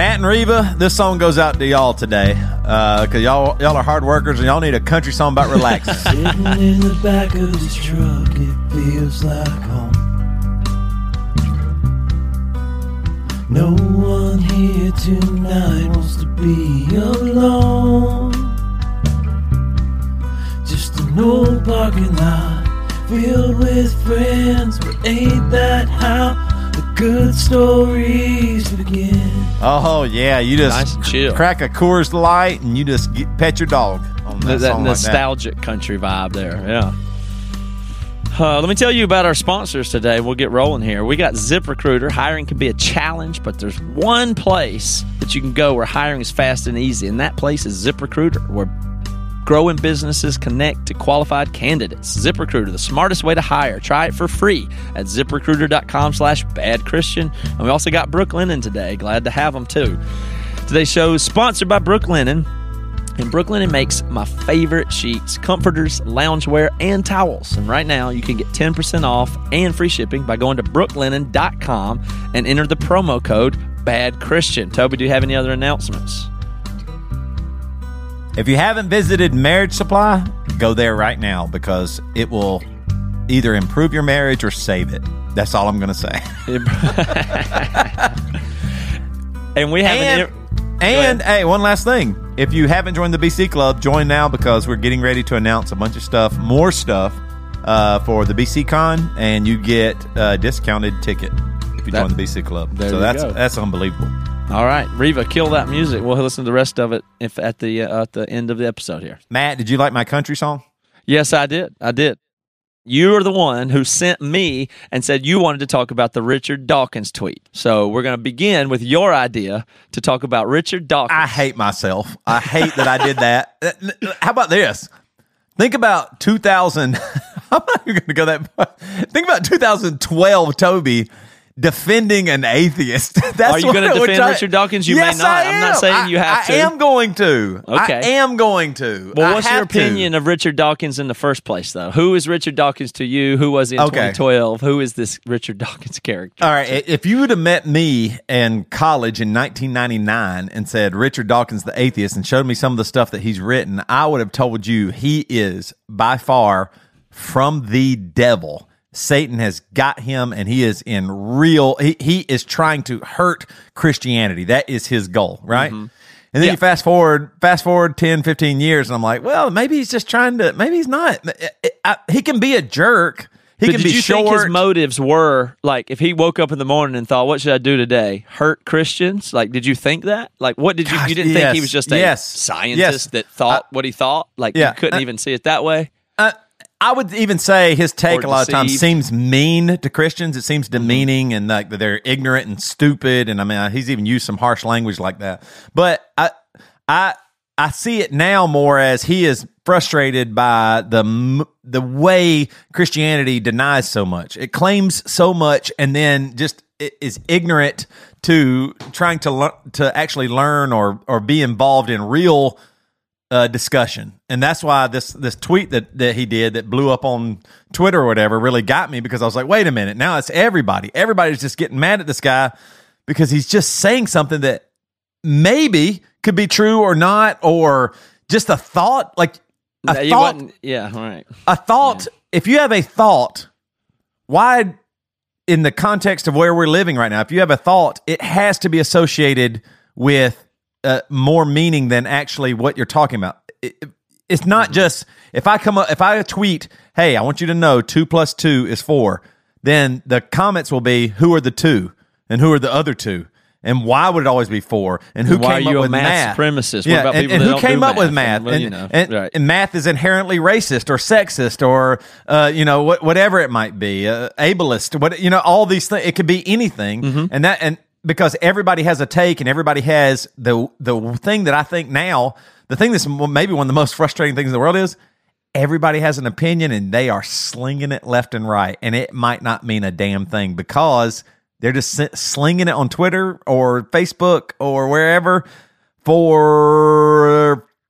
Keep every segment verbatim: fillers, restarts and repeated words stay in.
Matt and Reva, this song goes out to y'all today because uh, y'all y'all are hard workers and y'all need a country song about relaxing. Sitting in the back of this truck, it feels like home. No one here tonight wants to be alone. Just an old parking lot filled with friends, but ain't that how the good stories begin? Oh yeah, you just Nice and chill. crack a Coors Light and you just get, pet your dog on that, that, that song nostalgic like country vibe there. Yeah. Uh, let me tell you about our sponsors today. We'll get rolling here. We got ZipRecruiter. Hiring can be a challenge, but there's one place that you can go where hiring is fast and easy, and that place is ZipRecruiter, where growing businesses connect to qualified candidates. ZipRecruiter, the smartest way to hire. Try it for free at ZipRecruiter.com slash bad Christian. And we also got Brooklinen today. Glad to have them too. Today's show is sponsored by Brooklinen. And Brooklinen makes my favorite sheets, comforters, loungewear, and towels. And right now, you can get ten percent off and free shipping by going to brooklinen dot com and enter the promo code BADCHRISTIAN. Toby, do you have any other announcements? that. If you haven't visited Marriage Supply, go there right now because it will either improve your marriage or save it. That's all I'm going to say. And we have And, an... and hey, one last thing. If you haven't joined the B C Club, join now because we're getting ready to announce a bunch of stuff, more stuff uh, for the B C Con, and you get a discounted ticket if you That- join the B C Club. there So you that's go. that's unbelievable. All right, Reva, kill that music. We'll listen to the rest of it if at the uh, at the end of the episode here. Matt, did you like my country song? Yes, I did. I did. You are the one who sent me and said you wanted to talk about the Richard Dawkins tweet. So we're going to begin with your idea to talk about Richard Dawkins. I hate myself. I hate that I did that. How about this? Think about two thousand. I'm not even going to go that far. Think about two thousand twelve, Toby, defending an atheist. That's Are you going to what- which defend I- Richard Dawkins? You yes, may not. I I'm not am. saying you have I, to. I am going to. Okay. I am going to. Well, I what's your have to. opinion of Richard Dawkins in the first place, though? Who is Richard Dawkins to you? Who was he in Okay. twenty twelve? Who is this Richard Dawkins character? All right, if you would have met me in college in nineteen ninety-nine and said Richard Dawkins the atheist and showed me some of the stuff that he's written, I would have told you he is by far from the devil. Satan has got him and he is in real, he, he is trying to hurt Christianity. That is his goal, right? Mm-hmm. And then Yeah. you fast forward, fast forward ten, fifteen years and I'm like, well, maybe he's just trying to, maybe he's not. I- I- he can be a jerk. He But can did be you short. think his motives were, like, if he woke up in the morning and thought, what should I do today? Hurt Christians? Like, did you think that? Like, what did you, Gosh, you didn't think he yes, was just a yes, scientist yes. that thought I- what he thought? Like, Yeah, you couldn't uh, even see it that way? Uh, I would even say his take Or a lot of times deceived. seems mean to Christians. It seems demeaning and like that they're ignorant and stupid. And I mean, he's even used some harsh language like that. But I, I, I see it now more as he is frustrated by the m- the way Christianity denies so much. It claims so much, and then just i- is ignorant to trying to learn to actually learn or or be involved in real uh, discussion. And that's why this this tweet that, that he did that blew up on Twitter or whatever really got me, because I was like, wait a minute, now it's everybody. Everybody's just getting mad at this guy because he's just saying something that maybe could be true or not, or just a thought, like a No, you thought, wasn't- yeah, all right. a thought. If you have a thought, why, in the context of where we're living right now, if you have a thought, it has to be associated with uh, more meaning than actually what you're talking about. It, it's not Mm-hmm. just if I come up, if I tweet, "Hey, I want you to know two plus two is four," then the comments will be, "Who are the two, and who are the other two, and why would it always be four, and who And why came are up you a with math math supremacist? What Yeah, about and, people and that who don't do came up with math? math? And, well, And, you know, and- right. and math is inherently racist or sexist or uh, you know what, whatever it might be, uh, ableist. What you know, all these things. It could be anything, Mm-hmm. and that and because everybody has a take and everybody has the the thing that I think now, the thing that's maybe one of the most frustrating things in the world is everybody has an opinion and they are slinging it left and right, and it might not mean a damn thing because they're just s- slinging it on Twitter or Facebook or wherever for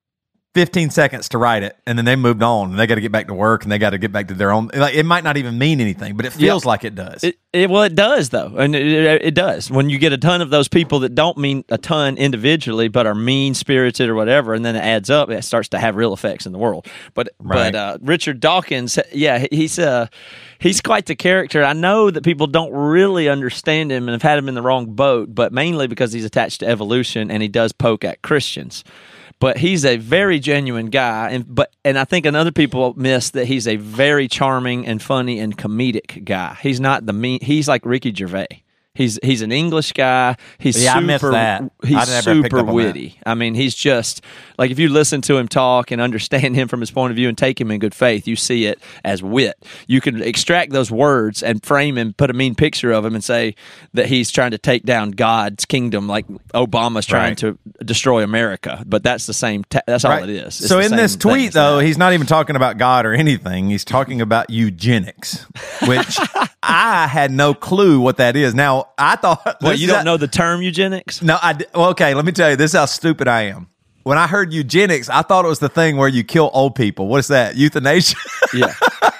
fifteen seconds to write it, and then they moved on, and they got to get back to work, and they got to get back to their own. Like, it might not even mean anything, but it feels Yeah. like it does. It, it, well, it does, though. And it, it, it does. When you get a ton of those people that don't mean a ton individually, but are mean-spirited or whatever, and then it adds up, it starts to have real effects in the world. But Right. but uh, Richard Dawkins, yeah, he's uh, he's quite the character. I know that people don't really understand him and have had him in the wrong boat, but mainly because he's attached to evolution, and he does poke at Christians. But he's a very genuine guy, and but and I think another people miss that he's a very charming and funny and comedic guy. He's not the mean. He's like Ricky Gervais. He's he's an English guy. He's Yeah, I super, missed that. He's I never picked super up on witty. I mean, he's just like if you listen to him talk and understand him from his point of view and take him in good faith, you see it as wit. You can extract those words and frame him, put a mean picture of him, and say that he's trying to take down God's kingdom, like Obama's trying Right. to destroy America. But that's the same. Ta- that's all Right. it is. It's So the in same this thing tweet, as though, that. he's not even talking about God or anything. He's talking about eugenics, which I had no clue what that is. Now, I thought... What, this you is don't how- know the term eugenics? No, I... di- Well, okay, let me tell you. This is how stupid I am. When I heard eugenics, I thought it was the thing where you kill old people. What is that? Euthanasia? Yeah.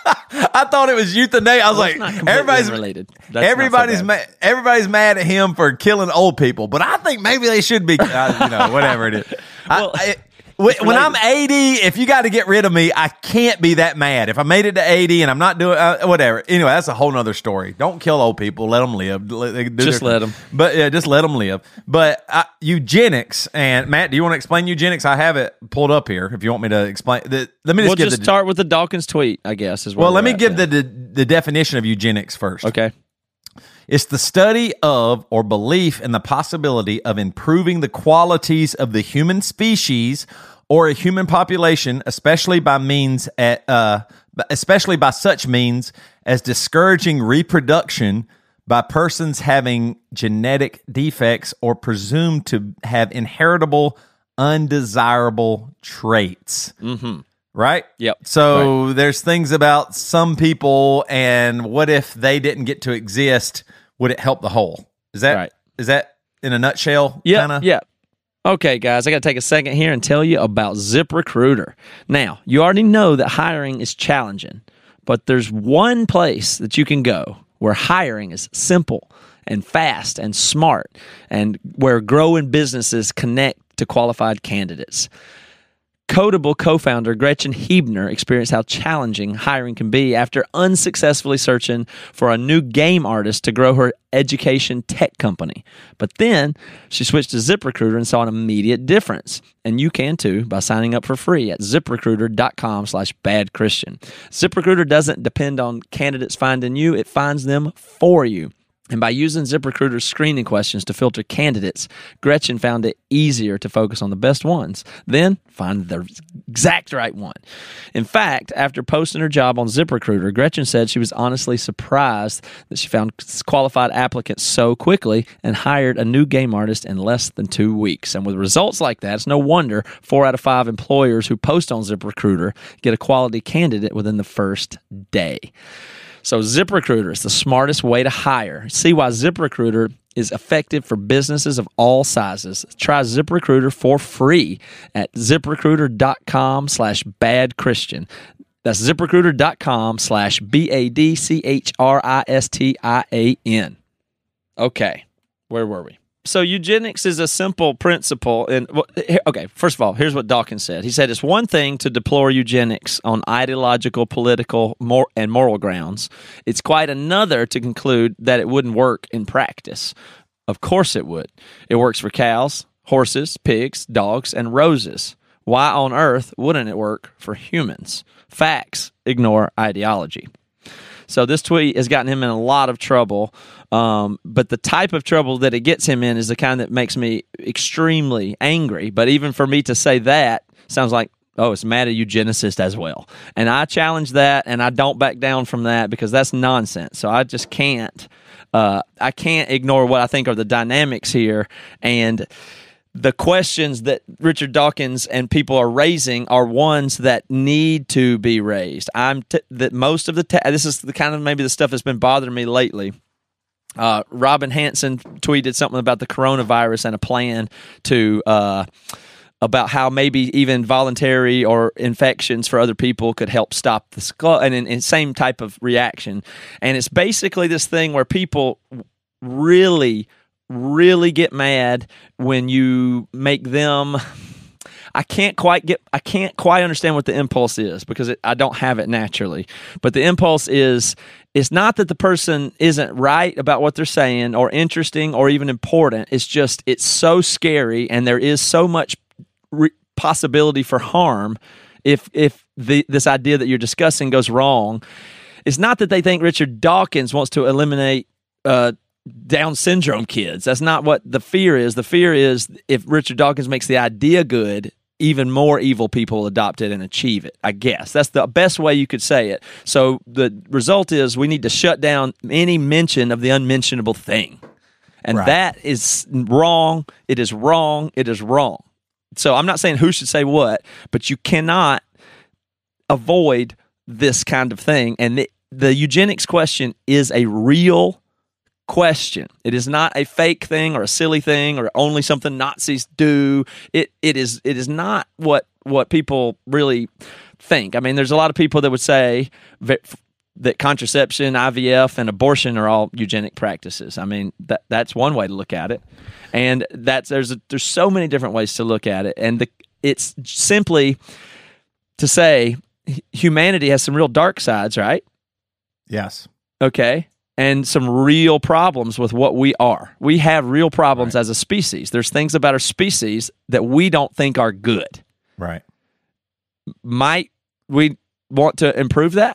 I thought it was euthanasia. I was Well, like, it's not completely everybody's unrelated. That's not so everybody's bad. ma- everybody's mad at him for killing old people, but I think maybe they should be, uh, you know, whatever it is. Well, I, I, when, when I'm eighty, if you got to get rid of me, I can't be that mad. If I made it to eighty and I'm not doing uh, whatever, anyway, that's a whole nother story. Don't kill old people; let them live. Let, they do Just their- let 'em. But yeah, just let them live. But uh, eugenics and Matt, do you want to explain eugenics? I have it pulled up here. If you want me to explain, the, let me just We'll give just the start with the Dawkins tweet, I guess. Is where well. Let we're me at give then. the, the the definition of eugenics first. Okay. It's the study of or belief in the possibility of improving the qualities of the human species or a human population, especially by means at, uh, especially by such means as discouraging reproduction by persons having genetic defects or presumed to have inheritable undesirable traits. Mm-hmm. Right? Yep. So there's things about some people, and what if they didn't get to exist? Would it help the whole? Is that Right. is that in a nutshell? Yeah, kinda? yeah. Okay, guys, I got to take a second here and tell you about ZipRecruiter. Now, you already know that hiring is challenging, but there's one place that you can go where hiring is simple and fast and smart, and where growing businesses connect to qualified candidates. Codable co-founder Gretchen Hebner experienced how challenging hiring can be after unsuccessfully searching for a new game artist to grow her education tech company. But then she switched to ZipRecruiter and saw an immediate difference. And you can too by signing up for free at ZipRecruiter.com slash bad Christian. ZipRecruiter doesn't depend on candidates finding you, it finds them for you. And by using ZipRecruiter's screening questions to filter candidates, Gretchen found it easier to focus on the best ones, then find the exact right one. In fact, after posting her job on ZipRecruiter, Gretchen said she was honestly surprised that she found qualified applicants so quickly and hired a new game artist in less than two weeks. And with results like that, it's no wonder four out of five employers who post on ZipRecruiter get a quality candidate within the first day. So ZipRecruiter is the smartest way to hire. See why ZipRecruiter is effective for businesses of all sizes. Try ZipRecruiter for free at ZipRecruiter.com slash bad Christian. That's ZipRecruiter.com slash B A D C H R I S T I A N. Okay, where were we? So eugenics is a simple principle. And well, okay, first of all, here's what Dawkins said. He said it's one thing to deplore eugenics on ideological, political, mor- and moral grounds. It's quite another to conclude that it wouldn't work in practice. Of course it would. It works for cows, horses, pigs, dogs, and roses. Why on earth wouldn't it work for humans? Facts ignore ideology. So this tweet has gotten him in a lot of trouble, um, but the type of trouble that it gets him in is the kind that makes me extremely angry. But even for me to say that sounds like, oh, it's mad at eugenicist as well. And I challenge that, and I don't back down from that because that's nonsense. So I just can't, uh, I can't ignore what I think are the dynamics here. And the questions that Richard Dawkins and people are raising are ones that need to be raised. I'm t- that most of the ta- this is the kind of maybe the stuff that's been bothering me lately. Uh, Robin Hanson tweeted something about the coronavirus and a plan to uh, about how maybe even voluntary or infections for other people could help stop the skull, and, and, and same type of reaction. And it's basically this thing where people really, really get mad when you make them. I can't quite get. I can't quite understand what the impulse is because it, I don't have it naturally. But the impulse is. It's not that the person isn't right about what they're saying or interesting or even important. It's just it's so scary, and there is so much re- possibility for harm if if the this idea that you're discussing goes wrong. It's not that they think Richard Dawkins wants to eliminate uh, Down syndrome kids. That's not what the fear is. The fear is if Richard Dawkins makes the idea good, even more evil people will adopt it and achieve it, I guess. That's the best way you could say it. So the result is we need to shut down any mention of the unmentionable thing. And Right. that is wrong. It is wrong. It is wrong. So I'm not saying who should say what, but you cannot avoid this kind of thing. And the, the eugenics question is a real question. It is not a fake thing or a silly thing or only something Nazis do. It it is it is not what what people really think. I mean, there's a lot of people that would say that contraception, I V F, and abortion are all eugenic practices. I mean, that that's one way to look at it, and that's there's a, there's so many different ways to look at it, and the, it's simply to say humanity has some real dark sides, right? Yes. Okay. And some real problems with what we are. We have real problems Right. as a species. There's things about our species that we don't think are good. Right. Might we want to improve that?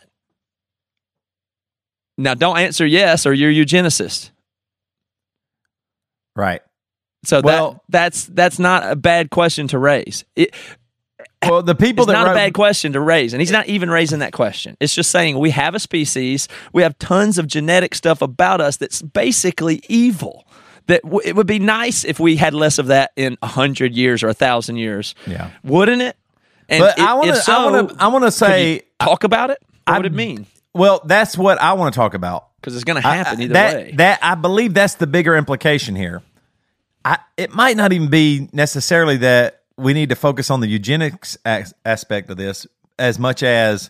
Now, don't answer yes or you're a eugenicist. Right. So Well- that that's that's not a bad question to raise. It, Well, the people It's that not wrote, a bad question to raise, and he's not even raising that question. It's just saying we have a species, we have tons of genetic stuff about us that's basically evil. That w- it would be nice if we had less of that in a hundred years or a thousand years, Yeah. wouldn't it? And But i- I want if to. so, I want to. I want to could say. you talk about it. What I- would it mean? Well, that's what I want to talk about. Because it's going to I- happen I- either that, way. That I believe that's the bigger implication here. I, it might not even be necessarily that we need to focus on the eugenics as, aspect of this as much as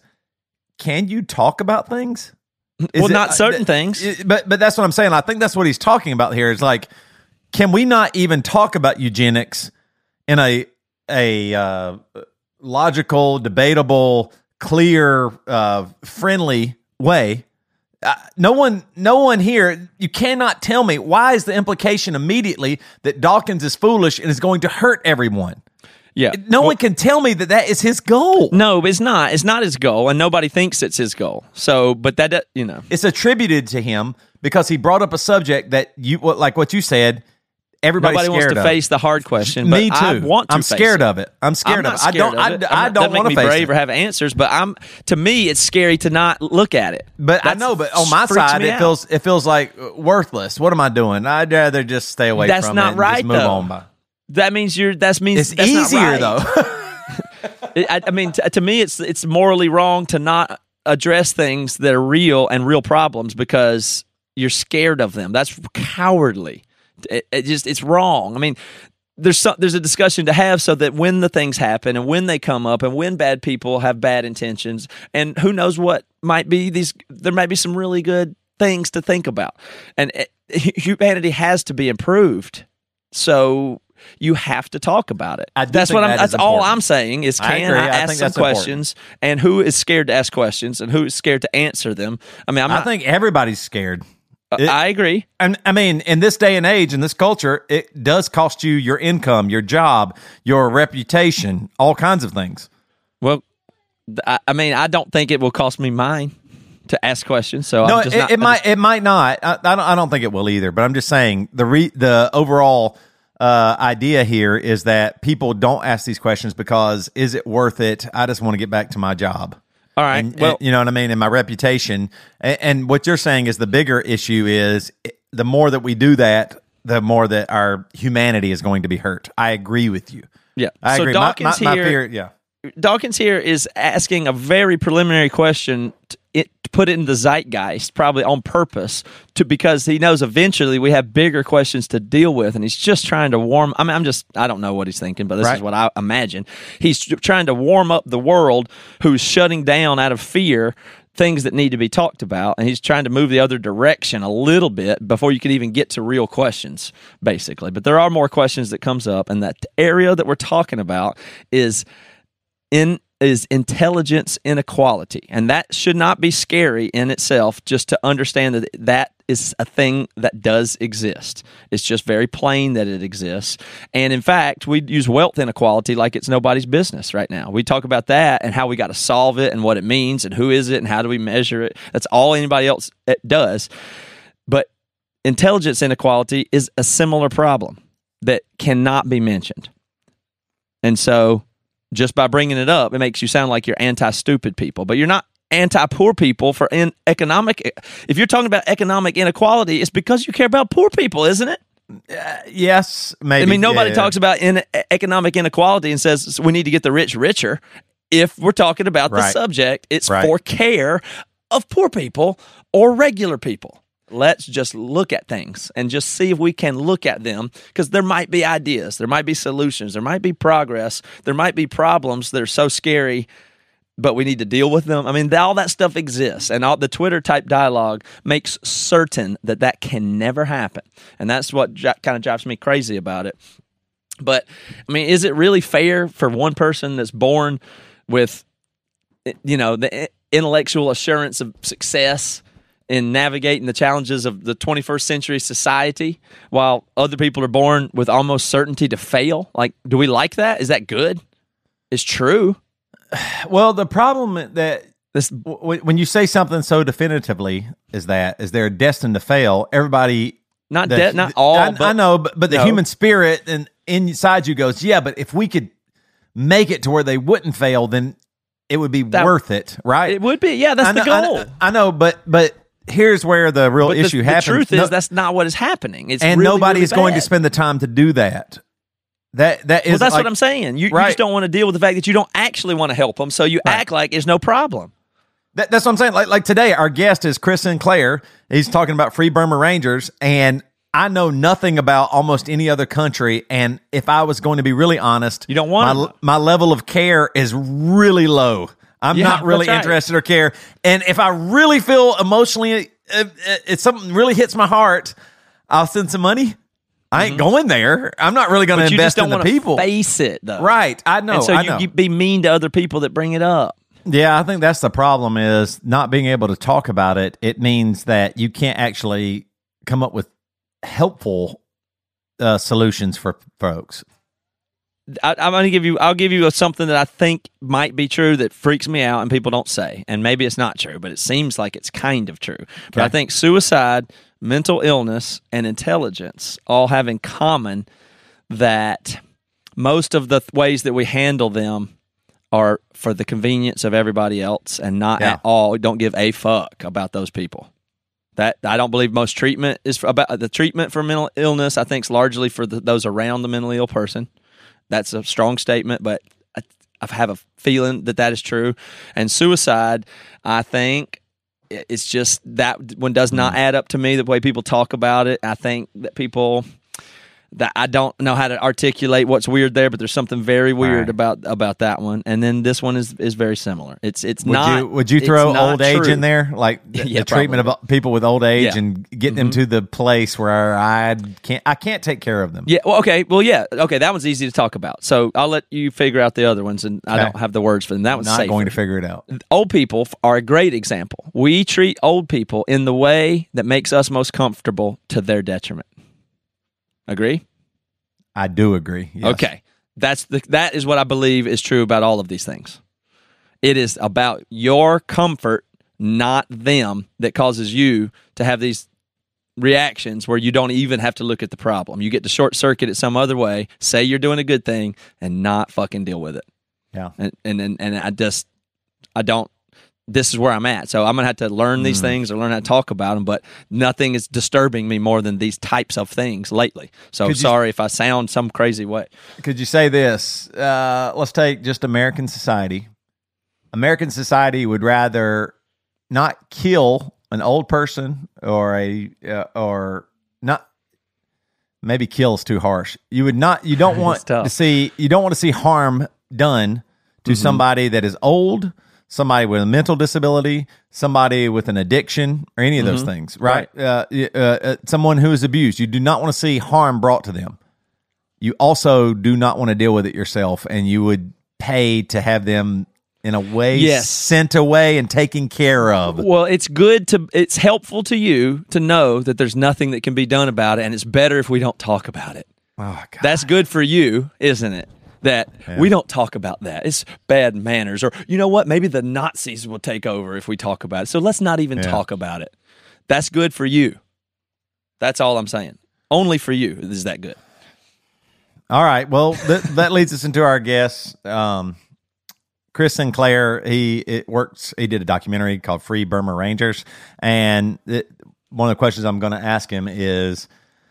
can you talk about things? Is well, it- not certain th- things. it- but but that's what I'm saying. I think that's what he's talking about here. Is like, can we not even talk about eugenics in a a uh, logical, debatable, clear, uh, friendly way? Uh, no one, no one here. You cannot tell me why is the implication immediately that Dawkins is foolish and is going to hurt everyone. Yeah. No Well, one can tell me that that is his goal. No, it's not. It's not his goal, and nobody thinks it's his goal. So, but that, you know. It's attributed to him because he brought up a subject that you, what- like what you said, everybody's Nobody wants scared to of. face the hard question. But Me too. I want to I'm face scared it. of it. I'm scared I'm not of it. I scared don't. of I, it. I I'm not- don't doesn't want to make me face brave it. or have answers. But I'm to me, it's scary to not look at it. But I That's- know, but on my freaks side, me it out. feels it feels like worthless. What am I doing? I'd rather just stay away That's from not it and right, just move though. on by. That means you're. That means It's that's not easier right. though. It- I, I mean, t- to me, it's it's morally wrong to not address things that are real and real problems because you're scared of them. That's cowardly. It, it just it's wrong. I mean, there's some, there's a discussion to have so that when the things happen and when they come up and when bad people have bad intentions and who knows what might be these, there might be some really good things to think about. And it, humanity has to be improved. So you have to talk about it. I do that's think what I'm. that That's is all important. I'm saying is I can agree. I, I ask think some that's important. questions and who is scared to ask questions and who is scared to answer them. I mean, I'm I not, think everybody's scared. uh, it- I agree. And I mean, in this day and age, in this culture, it does cost you your income, your job, your reputation, all kinds of things. Well, th- I, I mean, I don't think it will cost me mine to ask questions. So No, I'm just it, not, it I might. just- It might not. I, I don't. I don't think it will either. But I'm just saying the re, the overall uh, idea here is that people don't ask these questions because is it worth it? I just want to get back to my job. all right. And, well, and, you know what I mean, and my reputation. And, and what you're saying is the bigger issue is the more that we do that, the more that our humanity is going to be hurt. I agree with you. yeah. I so agree. Dawkins my, my, here. my fear, yeah. Dawkins here is asking a very preliminary question to, it, to put it in the zeitgeist, probably on purpose, to because he knows eventually we have bigger questions to deal with, and he's just trying to warm. I mean, I'm just I don't know what he's thinking, but this right. is what I imagine. He's trying to warm up the world who's shutting down out of fear things that need to be talked about, and he's trying to move the other direction a little bit before you can even get to real questions, basically. But there are more questions that comes up, and that area that we're talking about is in is intelligence inequality, and that should not be scary in itself. Just to understand that that is a thing that does exist. It's just very plain that it exists. And in fact, we use wealth inequality like it's nobody's business right now. We talk about that and how we got to solve it and what it means and who is it and how do we measure it. That's all anybody else does. But intelligence inequality is a similar problem that cannot be mentioned. And so just by bringing it up, it makes you sound like you're anti-stupid people, but you're not anti-poor people for in economic. If you're talking about economic inequality, it's because you care about poor people, isn't it? Uh, yes, maybe. I mean, nobody yeah. talks about in economic inequality and says we need to get the rich richer. If we're talking about the right. subject, it's right. for care of poor people or regular people. Let's just look at things and just see if we can look at them, because there might be ideas, there might be solutions, there might be progress, there might be problems that are so scary, but we need to deal with them. I mean, all that stuff exists, and all the Twitter type dialogue makes certain that that can never happen, and that's what j- kind of drives me crazy about it. But I mean, is it really fair for one person that's born with, you know, the intellectual assurance of success in navigating the challenges of the twenty-first century society, while other people are born with almost certainty to fail? Like, do we like that? Is that good? It's true. Well, the problem that This, w- when you say something so definitively is that is they're destined to fail. Everybody, not the, de- not all. I, but, I know, but, but the no. human spirit and inside you goes, yeah. But if we could make it to where they wouldn't fail, then it would be That- worth it, right? It would be. Yeah, that's I know, the I goal. know, I know, but but here's where the real But issue the, happens. the truth No- is that's not what is happening. It's and really, nobody really is going to bad. spend the time to do that. That that is. Well, that's like, what I'm saying. You, you right. just don't want to deal with the fact that you don't actually want to help them, so you Right. act like there's no problem. That, that's what I'm saying. Like like today, our guest is Chris Sinclair. He's talking about Free Burma Rangers, and I know nothing about almost any other country. And if I was going to be really honest, You don't want my to. my level of care is really low. I'm Yeah, not really that's right. interested or care. And if I really feel emotionally, if, if something really hits my heart, I'll send some money. I ain't going there. I'm not really going to But you just invest don't in the want to people. face it, though. Right. I know. And so I you, know. you be mean to other people that bring it up. Yeah, I think that's the problem is not being able to talk about it. It means that you can't actually come up with helpful uh, solutions for folks. I, I'm going to give you. I'll give you a, something that I think might be true that freaks me out, and people don't say. And maybe it's not true, but it seems like it's kind of true. But I Okay. think suicide, mental illness, and intelligence all have in common that most of the th- ways that we handle them are for the convenience of everybody else, and not Yeah. at all. Don't give a fuck about those people. That I don't believe most treatment is for, about the treatment for mental illness. I think is largely for the, those around the mentally ill person. That's a strong statement, but I, I have a feeling that that is true. And suicide, I think it's just that one does not add up to me the way people talk about it. I think that people that I don't know how to articulate what's weird there, but there's something very weird Right. about about that one. And then this one is is very similar. It's it's Would not. you would you it's throw not old age true. in there, like the, Yeah, the treatment probably. of people with old age, Yeah. and getting them to the place where I can't I can't take care of them? Yeah. Well, okay. Well, yeah. Okay. That one's easy to talk about. So I'll let you figure out the other ones, and I Okay. don't have the words for them. That I'm one's not safer. going to figure it out. Old people f- are a great example. We treat old people in the way that makes us most comfortable to their detriment. Agree? I do agree. Yes. Okay. That's the that is what I believe is true about all of these things. It is about your comfort, not them, that causes you to have these reactions where you don't even have to look at the problem. You get to short circuit it some other way, say you're doing a good thing, and not fucking deal with it. Yeah. And and and, and I just I don't this is where I'm at. So I'm going to have to learn these mm. things or learn how to talk about them, but nothing is disturbing me more than these types of things lately. So could sorry you, if I sound some crazy way. Could you say this? Uh, let's take just American society. American society would rather not kill an old person or a uh, or not maybe kill is too harsh. You would not you don't want to see you don't want to see harm done to mm-hmm. somebody that is old, somebody with a mental disability, somebody with an addiction, or any of those mm-hmm. things, right? right. Uh, uh, uh, someone who is abused. You do not want to see harm brought to them. You also do not want to deal with it yourself, and you would pay to have them in a way yes. sent away and taken care of. Well, it's good to, it's helpful to you to know that there's nothing that can be done about it, and it's better if we don't talk about it. Oh, God. That's good for you, isn't it? That yeah. we don't talk about that. It's bad manners. Or, you know what? Maybe the Nazis will take over if we talk about it. So let's not even yeah. talk about it. That's good for you. That's all I'm saying. Only for you is that good. All right. Well, th- that leads us into our guest. Um, Chris Sinclair, he it works. He did a documentary called Free Burma Rangers. And it, one of the questions I'm going to ask him is,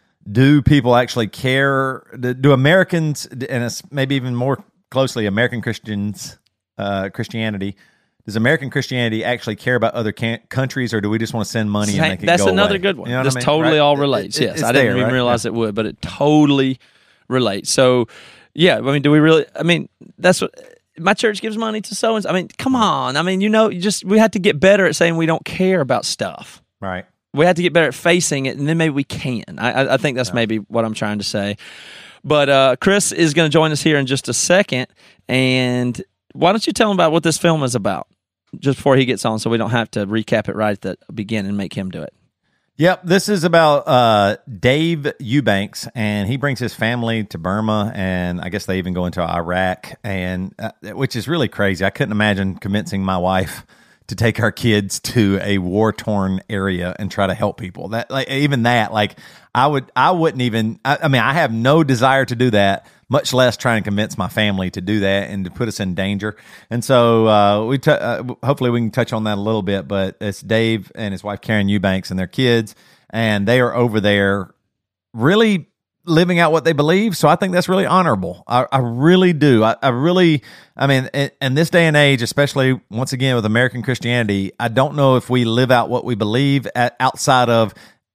do people actually care? Do Americans, and it's maybe even more closely, American Christians, uh, Christianity, does American Christianity actually care about other can- countries, or do we just want to send money and make it That's go another away? good one. You know this I mean? totally right? all relates. It, it, yes, I didn't there, even right? realize yeah. it would, but it totally relates. So, yeah, I mean, do we really? I mean, that's what my church gives money to so and so. I mean, come on. I mean, you know, you just we have to get better at saying we don't care about stuff. Right. We have to get better at facing it, and then maybe we can. I, I think that's yeah. maybe what I'm trying to say. But uh, Chris is going to join us here in just a second. And why don't you tell him about what this film is about just before he gets on, so we don't have to recap it right at the beginning and make him do it. Yep, this is about uh, Dave Eubanks, and he brings his family to Burma, and I guess they even go into Iraq, and uh, which is really crazy. I couldn't imagine convincing my wife to take our kids to a war-torn area and try to help people. That, like, even that, like, I would, I wouldn't even. I, I mean, I have no desire to do that, much less try and convince my family to do that and to put us in danger. And so, uh, we, t- uh, hopefully, we can touch on that a little bit. But it's Dave and his wife Karen Eubanks and their kids, and they are over there, really living out what they believe. So I think that's really honorable. I, I really do. I, I really, I mean, in, in this day and age, especially once again with American Christianity, I don't know if we live out what we believe at, outside of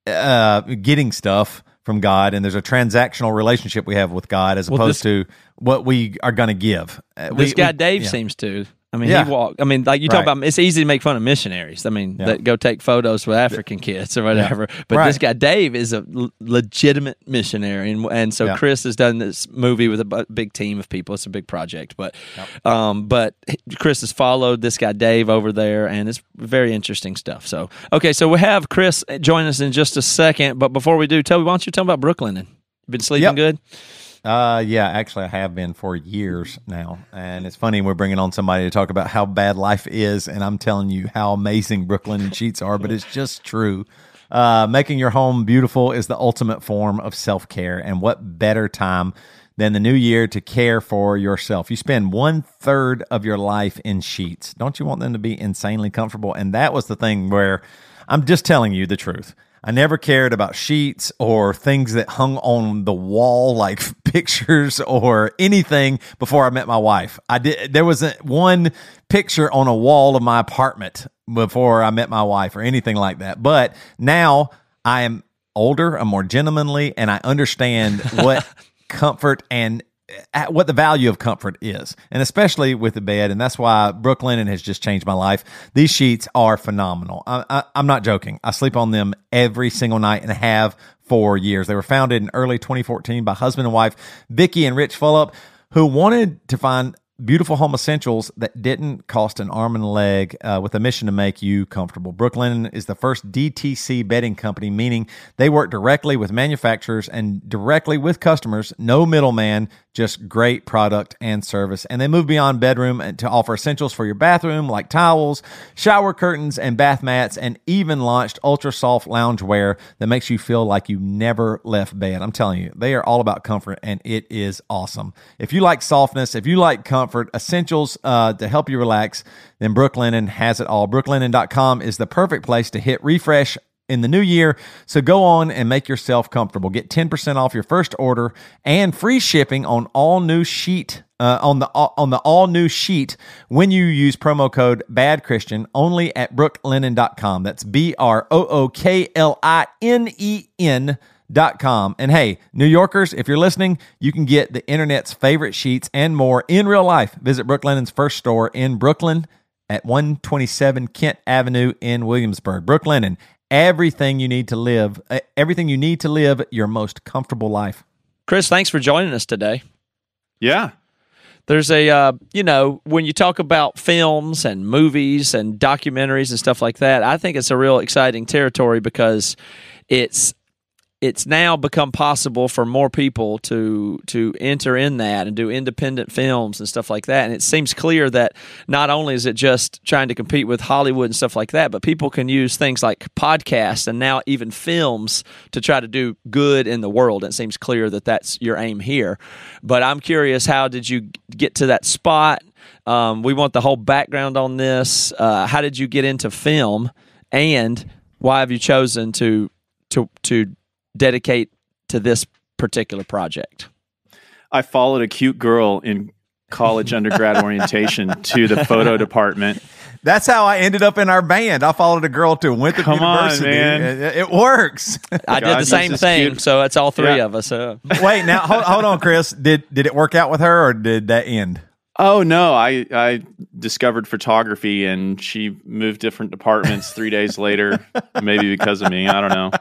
uh, getting stuff from God. And there's a transactional relationship we have with God as well, opposed this, to what we are going to give. This we, guy we, Dave yeah. seems to. I mean, yeah. he walked. I mean, like you talk right. about, it's easy to make fun of missionaries. I mean, yeah. that go take photos with African kids or whatever. Yeah. But right. this guy Dave is a l- legitimate missionary, and and so yeah. Chris has done this movie with a b- big team of people. It's a big project, but yep. um, but Chris has followed this guy Dave over there, and it's very interesting stuff. So okay, so we have Chris join us in just a second, but before we do, Toby, why don't you tell me about Brooklyn? And you been sleeping yep. good? Uh, yeah, actually I have been for years now. And it's funny, we're bringing on somebody to talk about how bad life is. And I'm telling you how amazing Brooklyn and Sheets are, but it's just true. Uh, making your home beautiful is the ultimate form of self-care. And what better time than the new year to care for yourself? You spend one third of your life in sheets. Don't you want them to be insanely comfortable? And that was the thing where I'm just telling you the truth. I never cared about sheets or things that hung on the wall, like pictures or anything, before I met my wife. I did. There wasn't one picture on a wall of my apartment before I met my wife or anything like that. But now I am older, I'm more gentlemanly, and I understand what comfort and what the value of comfort is, and especially with the bed. And that's why Brooklinen has just changed my life. These sheets are phenomenal. I, I, I'm not joking. I sleep on them every single night and have for years. They were founded in early twenty fourteen by husband and wife, Vicky and Rich Fulop, who wanted to find beautiful home essentials that didn't cost an arm and a leg, uh, with a mission to make you comfortable. Brooklinen is the first D T C bedding company, meaning they work directly with manufacturers and directly with customers, no middleman, Just great product and service. And they move beyond bedroom and to offer essentials for your bathroom like towels, shower curtains, and bath mats, and even launched ultra soft loungewear that makes you feel like you never left bed. I'm telling you, they are all about comfort, and it is awesome. If you like softness, if you like comfort, essentials uh, to help you relax, then Brooklinen has it all. Brooklinen dot com is the perfect place to hit refresh in the new year. So go on and make yourself comfortable. Get ten percent off your first order and free shipping on all new sheet uh, on the on the all new sheet when you use promo code Bad Christian only at brooklinen dot com. That's B R O O K L I N E N dot com. And hey, New Yorkers, if you're listening, you can get the internet's favorite sheets and more in real life. Visit Brooklinen's first store in Brooklyn at one twenty-seven Kent Avenue in Williamsburg. Brooklinen. Everything you need to live, everything you need to live your most comfortable life. Chris, thanks for joining us today. Yeah. There's a, uh, you know, when you talk about films and movies and documentaries and stuff like that, I think it's a real exciting territory because it's it's now become possible for more people to to enter in that and do independent films and stuff like that. And it seems clear that not only is it just trying to compete with Hollywood and stuff like that, but people can use things like podcasts and now even films to try to do good in the world. And it seems clear that that's your aim here. But I'm curious, how did you get to that spot? Um, we want the whole background on this. Uh, how did you get into film? And why have you chosen to to to dedicate to this particular project? I followed a cute girl in college undergrad orientation to the photo department. That's how I ended up in our band. I followed a girl to Winthrop Come University. on, man. It, it works. I did God, the same this is thing, cute. so it's all three Yeah. of us. Uh. Wait, now hold, hold on, Chris. Did did it work out with her, or did that end? Oh no, I, I discovered photography and she moved different departments three days later, maybe because of me. I don't know.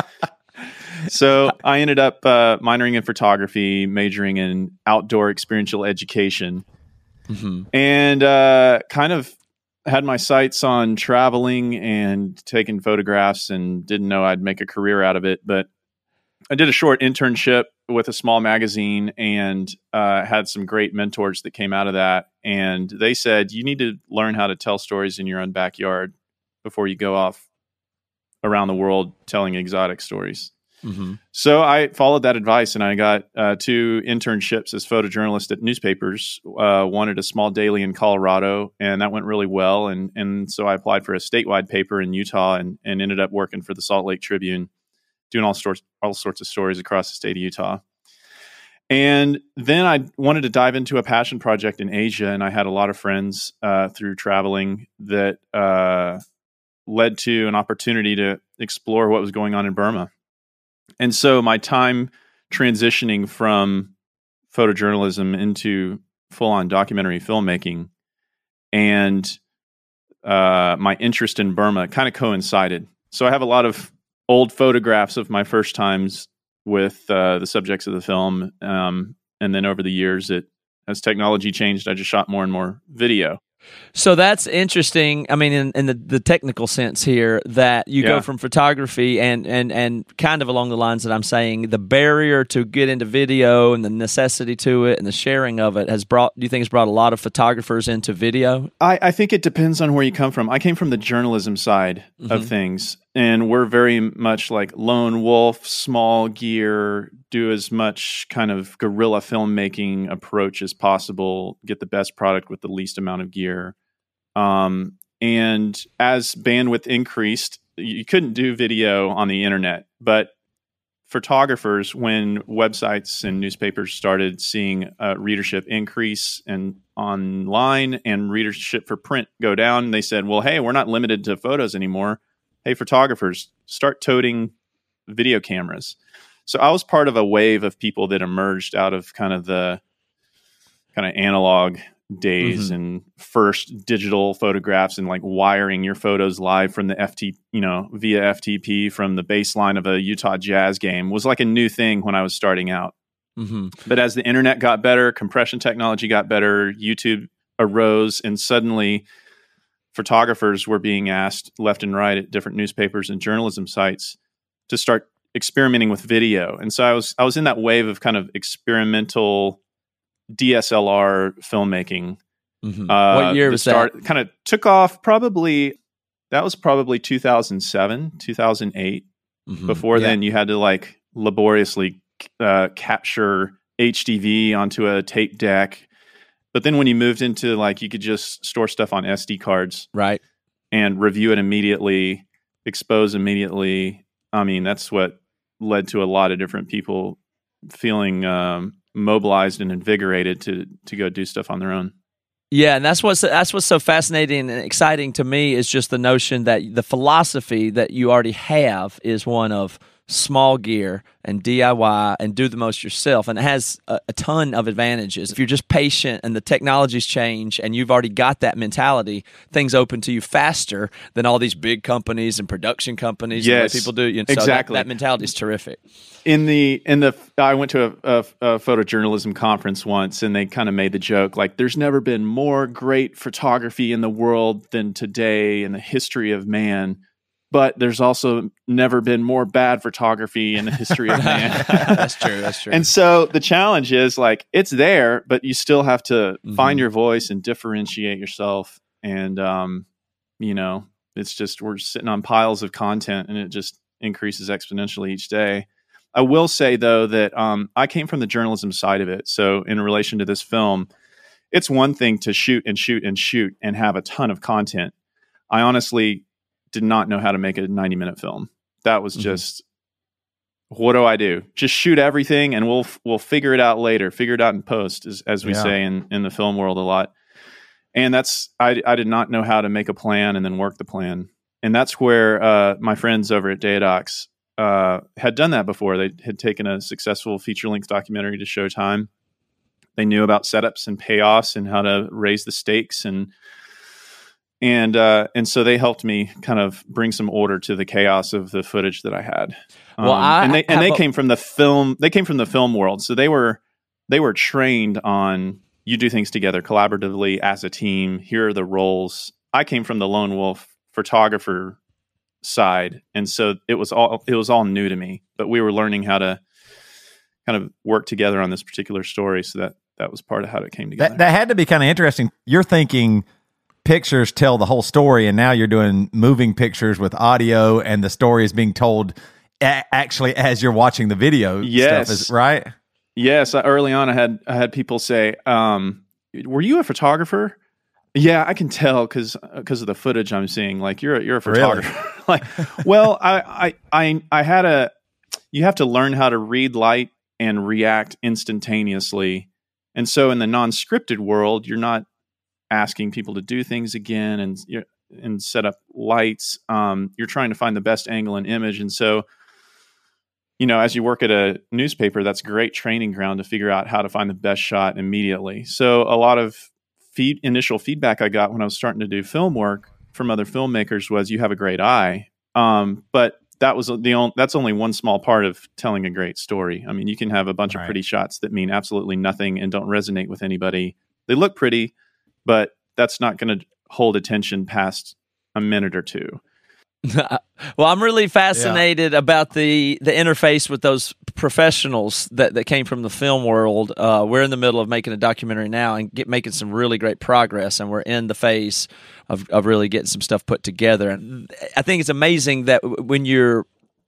So I ended up uh, minoring in photography, majoring in outdoor experiential education, Mm-hmm. and uh, kind of had my sights on traveling and taking photographs, and didn't know I'd make a career out of it. But I did a short internship with a small magazine and uh, had some great mentors that came out of that. And they said, you need to learn how to tell stories in your own backyard before you go off around the world telling exotic stories. Mm-hmm. So I followed that advice, and I got uh, two internships as photojournalist at newspapers. Uh, one at a small daily in Colorado, and that went really well. And and so I applied for a statewide paper in Utah, and, and ended up working for the Salt Lake Tribune, doing all sorts all sorts of stories across the state of Utah. And then I wanted to dive into a passion project in Asia, and I had a lot of friends uh, through traveling that uh, led to an opportunity to explore what was going on in Burma. And so my time transitioning from photojournalism into full-on documentary filmmaking and uh, my interest in Burma kind of coincided. So I have a lot of old photographs of my first times with uh, the subjects of the film. Um, and then over the years, it as technology changed, I just shot more and more video. So that's interesting. I mean, in, in the, the technical sense here, that you Yeah. go from photography and, and, and kind of along the lines that I'm saying, the barrier to get into video and the necessity to it and the sharing of it has brought, do you think it's brought a lot of photographers into video? I, I think it depends on where you come from. I came from the journalism side Mhm. of things, and we're very much like lone wolf, small gear, do as much kind of guerrilla filmmaking approach as possible, get the best product with the least amount of gear. Um, and as bandwidth increased, you couldn't do video on the internet, but photographers, when websites and newspapers started seeing uh, readership increase and online and readership for print go down, they said, well, hey, we're not limited to photos anymore. Hey, photographers, start toting video cameras. So I was part of a wave of people that emerged out of kind of the kind of analog days Mm-hmm. and first digital photographs and like wiring your photos live from the F T, you know, via F T P from the baseline of a Utah Jazz game was like a new thing when I was starting out. Mm-hmm. But as the internet got better, compression technology got better, YouTube arose, and suddenly photographers were being asked left and right at different newspapers and journalism sites to start experimenting with video. And so I was I was in that wave of kind of experimental D S L R filmmaking. Mm-hmm. Uh, What year was that? Kind of took off probably, that was probably two thousand seven, two thousand eight. Mm-hmm. Before Yeah. then, you had to like laboriously uh, capture H D V onto a tape deck. But then when you moved into like, you could just store stuff on S D cards Right. and review it immediately, expose immediately. I mean, that's what led to a lot of different people feeling um, mobilized and invigorated to to go do stuff on their own. Yeah, and that's what's that's what's so fascinating and exciting to me is just the notion that the philosophy that you already have is one of small gear and D I Y and do the most yourself, and it has a, a ton of advantages. If you're just patient and the technologies change and you've already got that mentality, things open to you faster than all these big companies and production companies. Yes, and the way people do. You know, exactly. So that, that mentality is terrific. In the in the I went to a, a, a photojournalism conference once, and they kind of made the joke like, "There's never been more great photography in the world than today in the history of man." But there's also never been more bad photography in the history of man. That's true. That's true. And so the challenge is like, it's there, but you still have to Mm-hmm. find your voice and differentiate yourself. And, um, you know, it's just, we're sitting on piles of content and it just increases exponentially each day. I will say though, that, um, I came from the journalism side of it. So in relation to this film, it's one thing to shoot and shoot and shoot and have a ton of content. I honestly did not know how to make a ninety minute film. That was just, mm-hmm. what do I do? Just shoot everything and we'll, we'll figure it out later, figure it out in post, as, as we Yeah. say in, in the film world a lot. And that's, I, I did not know how to make a plan and then work the plan. And that's where, uh, my friends over at Dayadocs, uh, had done that before. They had taken a successful feature length documentary to Showtime. They knew about setups and payoffs and how to raise the stakes and, And uh, and so they helped me kind of bring some order to the chaos of the footage that I had. Um, Well, I and they and they have a- came from the film. They came from the film world, so they were they were trained on you do things together collaboratively as a team. Here are the roles. I came from the lone wolf photographer side, and so it was all it was all new to me. But we were learning how to kind of work together on this particular story. So that that was part of how it came together. That, that had to be kind of interesting. You're thinking pictures tell the whole story, and now you're doing moving pictures with audio, and the story is being told a- actually as you're watching the video. Yes. Stuff, is, right? Yes, uh, early on, I had I had people say, um, "Were you a photographer?" Yeah, I can tell because because of the footage I'm seeing. Like you're a, you're a photographer. Really? Like, well, I, I I I had a. You have to learn how to read light and react instantaneously, and so in the non-scripted world, you're not asking people to do things again and and set up lights. Um, you're trying to find the best angle and image, and so. You know, as you work at a newspaper, that's a great training ground to figure out how to find the best shot immediately. So a lot of feed, initial feedback I got when I was starting to do film work from other filmmakers was, you have a great eye. Um, but that was the only, that's only one small part of telling a great story. I mean, you can have a bunch Right. of pretty shots that mean absolutely nothing and don't resonate with anybody. They look pretty, but that's not going to hold attention past a minute or two. Well, I'm really fascinated yeah. about the the interface with those professionals that, that came from the film world. Uh, we're in the middle of making a documentary now and get making some really great progress, and we're in the phase of, of really getting some stuff put together. And I think it's amazing that when you're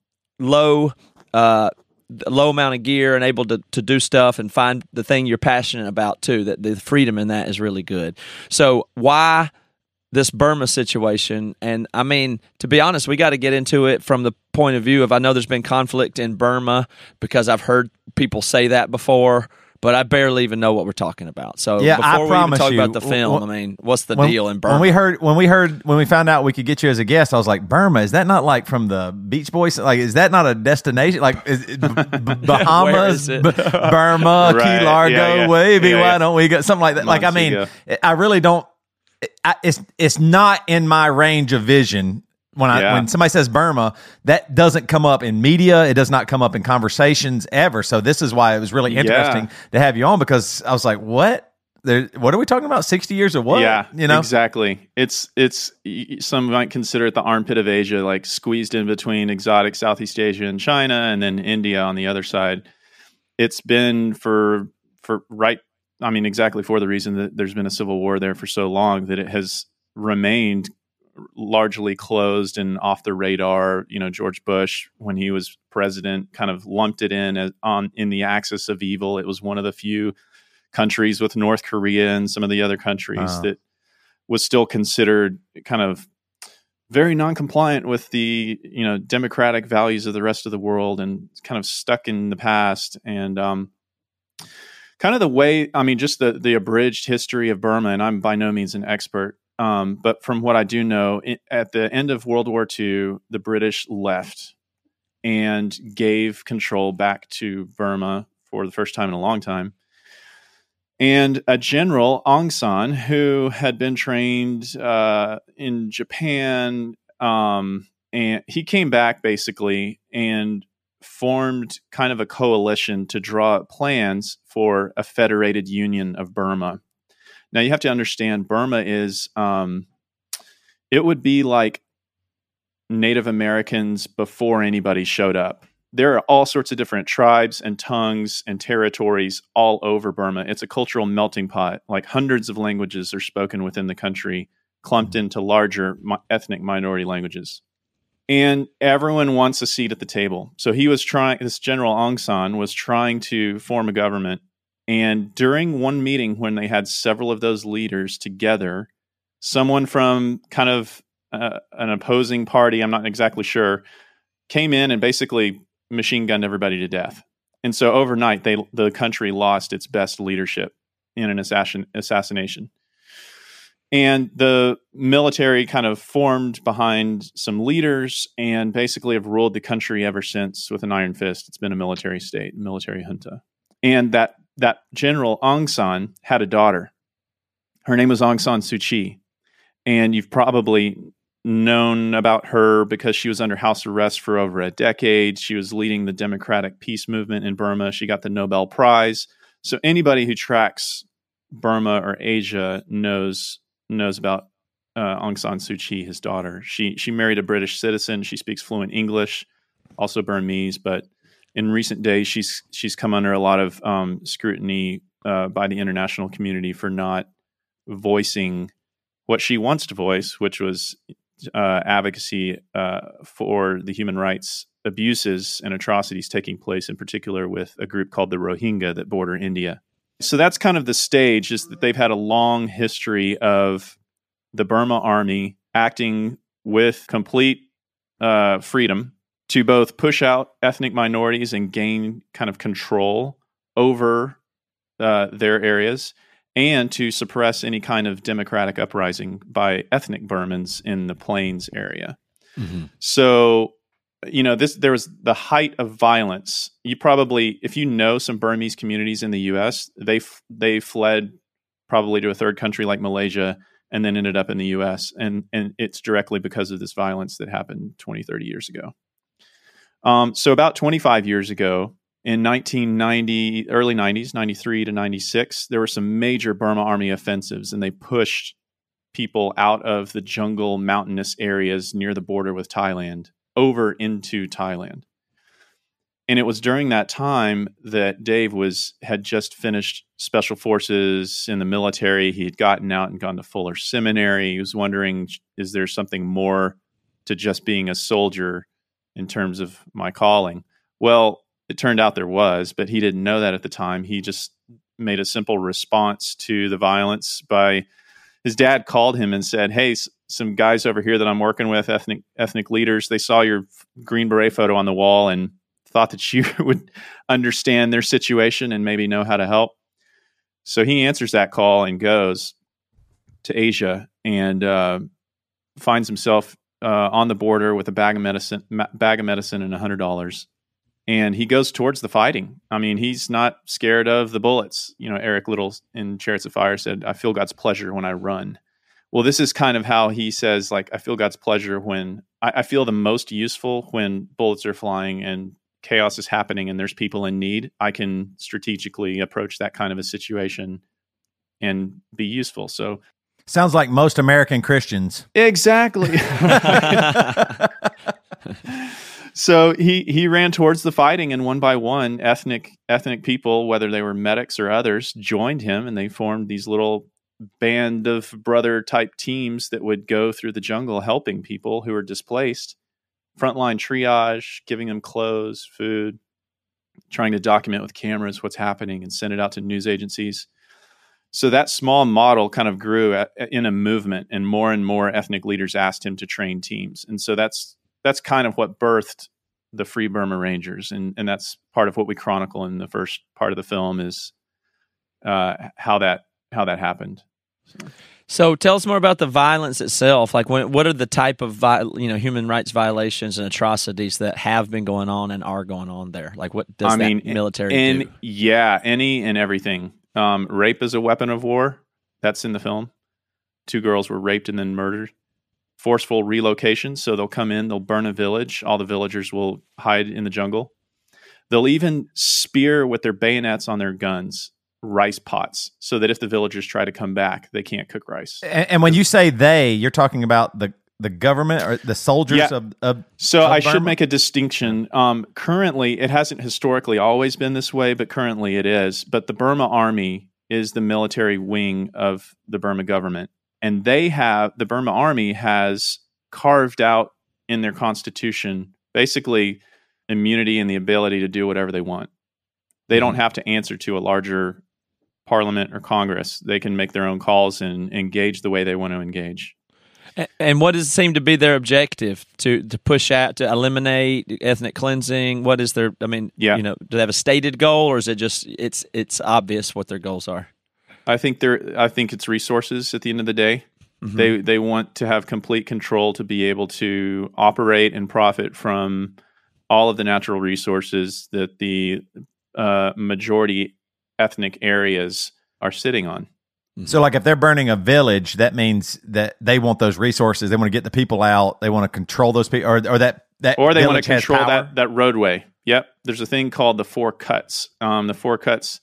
low, uh, low amount of gear and able to, to do stuff and find the thing you're passionate about too, that the freedom in that is really good. So why this Burma situation? And I mean, to be honest, we got to get into it from the point of view of, I know there's been conflict in Burma because I've heard people say that before, but I barely even know what we're talking about. So yeah, before I we even promise talk you, about the film, when, I mean, what's the when, deal in Burma? When we heard, when we heard, when we found out we could get you as a guest, I was like, Burma, is that not like from the Beach Boys? Like, is that not a destination? Like, is it B- B- Bahamas, it? B- Burma, Right. Key Largo, Yeah, yeah. maybe? Yeah, why yeah. don't we go something like that? Like, I mean, Months I really don't. I, it's it's not in my range of vision. When I Yeah. when somebody says Burma, that doesn't come up in media. It does not come up in conversations ever. So this is why it was really interesting Yeah. to have you on, because I was like, what? There, what are we talking about? sixty years or what? Yeah, you know, exactly. It's it's y- some might consider it the armpit of Asia, like squeezed in between exotic Southeast Asia and China, and then India on the other side. It's been for for right I mean, exactly for the reason that there's been a civil war there for so long that it has remained largely closed and off the radar. You know, George Bush, when he was president, kind of lumped it in as on in the axis of evil. It was one of the few countries with North Korea and some of the other countries uh. that was still considered kind of very non-compliant with the, you know, democratic values of the rest of the world, and kind of stuck in the past. And um, kind of the way, I mean, just the the abridged history of Burma, and I'm by no means an expert, um, but from what I do know, it, at the end of World War Two, the British left and gave control back to Burma for the first time in a long time. And a general, Aung San, who had been trained uh, in Japan, um, and he came back basically and formed kind of a coalition to draw up plans for a federated union of Burma. Now, you have to understand, Burma is, um, it would be like Native Americans before anybody showed up. There are all sorts of different tribes and tongues and territories all over Burma. It's a cultural melting pot. Like hundreds of languages are spoken within the country, clumped into larger mi- ethnic minority languages. And everyone wants a seat at the table. So he was trying, this General Aung San was trying to form a government. And during one meeting, when they had several of those leaders together, someone from kind of uh, an opposing party, I'm not exactly sure, came in and basically machine gunned everybody to death. And so overnight, they the country lost its best leadership in an assassin, assassination. And the military kind of formed behind some leaders and basically have ruled the country ever since with an iron fist. It's been a military state, military junta. And that that General Aung San had a daughter. Her name was Aung San Suu Kyi. And you've probably known about her because she was under house arrest for over a decade. She was leading the democratic peace movement in Burma. She got the Nobel Prize. So anybody who tracks Burma or Asia knows knows about uh, Aung San Suu Kyi, his daughter. She she married a British citizen. She speaks fluent English, also Burmese. But in recent days, she's she's come under a lot of um, scrutiny uh, by the international community for not voicing what she wants to voice, which was Uh, advocacy uh, for the human rights abuses and atrocities taking place, in particular with a group called the Rohingya that border India. So that's kind of the stage, is that they've had a long history of the Burma army acting with complete uh, freedom to both push out ethnic minorities and gain kind of control over uh, their areas, and to suppress any kind of democratic uprising by ethnic Burmans in the plains area. Mm-hmm. So, you know, this there was the height of violence. You probably, if you know some Burmese communities in the U S, they they fled probably to a third country like Malaysia and then ended up in the U S. And, and it's directly because of this violence that happened twenty, thirty years ago. Um, so about twenty-five years ago, in nineteen ninety, early nineties, ninety-three to ninety-six, there were some major Burma Army offensives, and they pushed people out of the jungle mountainous areas near the border with Thailand over into Thailand. And it was during that time that Dave was had just finished special forces in the military. He had gotten out and gone to Fuller Seminary. He was wondering, is there something more to just being a soldier in terms of my calling? Well, it turned out there was, but he didn't know that at the time. He just made a simple response to the violence by his dad called him and said, "Hey, s- some guys over here that I'm working with, ethnic ethnic leaders, they saw your Green Beret photo on the wall and thought that you would understand their situation and maybe know how to help." So he answers that call and goes to Asia and uh, finds himself uh, on the border with a bag of medicine, ma- bag of medicine and one hundred dollars. And he goes towards the fighting. I mean, he's not scared of the bullets. You know, Eric Liddell in Chariots of Fire said, "I feel God's pleasure when I run." Well, this is kind of how he says, like, I feel God's pleasure when I, I feel the most useful when bullets are flying and chaos is happening and there's people in need. I can strategically approach that kind of a situation and be useful. So sounds like most American Christians. Exactly. So he he ran towards the fighting, and one by one, ethnic ethnic people, whether they were medics or others, joined him, and they formed these little band of brother type teams that would go through the jungle helping people who were displaced, frontline triage, giving them clothes, food, trying to document with cameras what's happening and send it out to news agencies. So that small model kind of grew at, in a movement, and more and more ethnic leaders asked him to train teams. And so that's that's kind of what birthed the Free Burma Rangers, and and that's part of what we chronicle in the first part of the film is uh, how that how that happened. So. So tell us more about the violence itself. Like, when, what are the type of vi- you know human rights violations and atrocities that have been going on and are going on there? Like, what does I that mean, military in, do? Yeah, any and everything. Um, rape is a weapon of war. That's in the film. Two girls were raped and then murdered. Forceful relocation. So they'll come in, they'll burn a village. All the villagers will hide in the jungle. They'll even spear with their bayonets on their guns rice pots, so that if the villagers try to come back, they can't cook rice. And, and when you say they, you're talking about the the government or the soldiers Yeah. of, of So of I Burma? should make a distinction. Um, currently, it hasn't historically always been this way, but currently it is. But the Burma Army is the military wing of the Burma government, and they have the Burma Army has carved out in their constitution basically immunity and the ability to do whatever they want. They don't have to answer to a larger parliament or Congress. They can make their own calls and engage the way they want to engage. And what does seem to be their objective? To to push out, to eliminate ethnic cleansing? What is their, I mean, Yeah. you know, do they have a stated goal, or is it just, it's it's obvious what their goals are? I think they're. I think it's resources at the end of the day. Mm-hmm. They they want to have complete control to be able to operate and profit from all of the natural resources that the uh, majority ethnic areas are sitting on. So, like, if they're burning a village, that means that they want those resources. They want to get the people out. They want to control those people, or, or that that or they want village to has control power. that that roadway. Yep, there's a thing called the Four Cuts. Um, the Four Cuts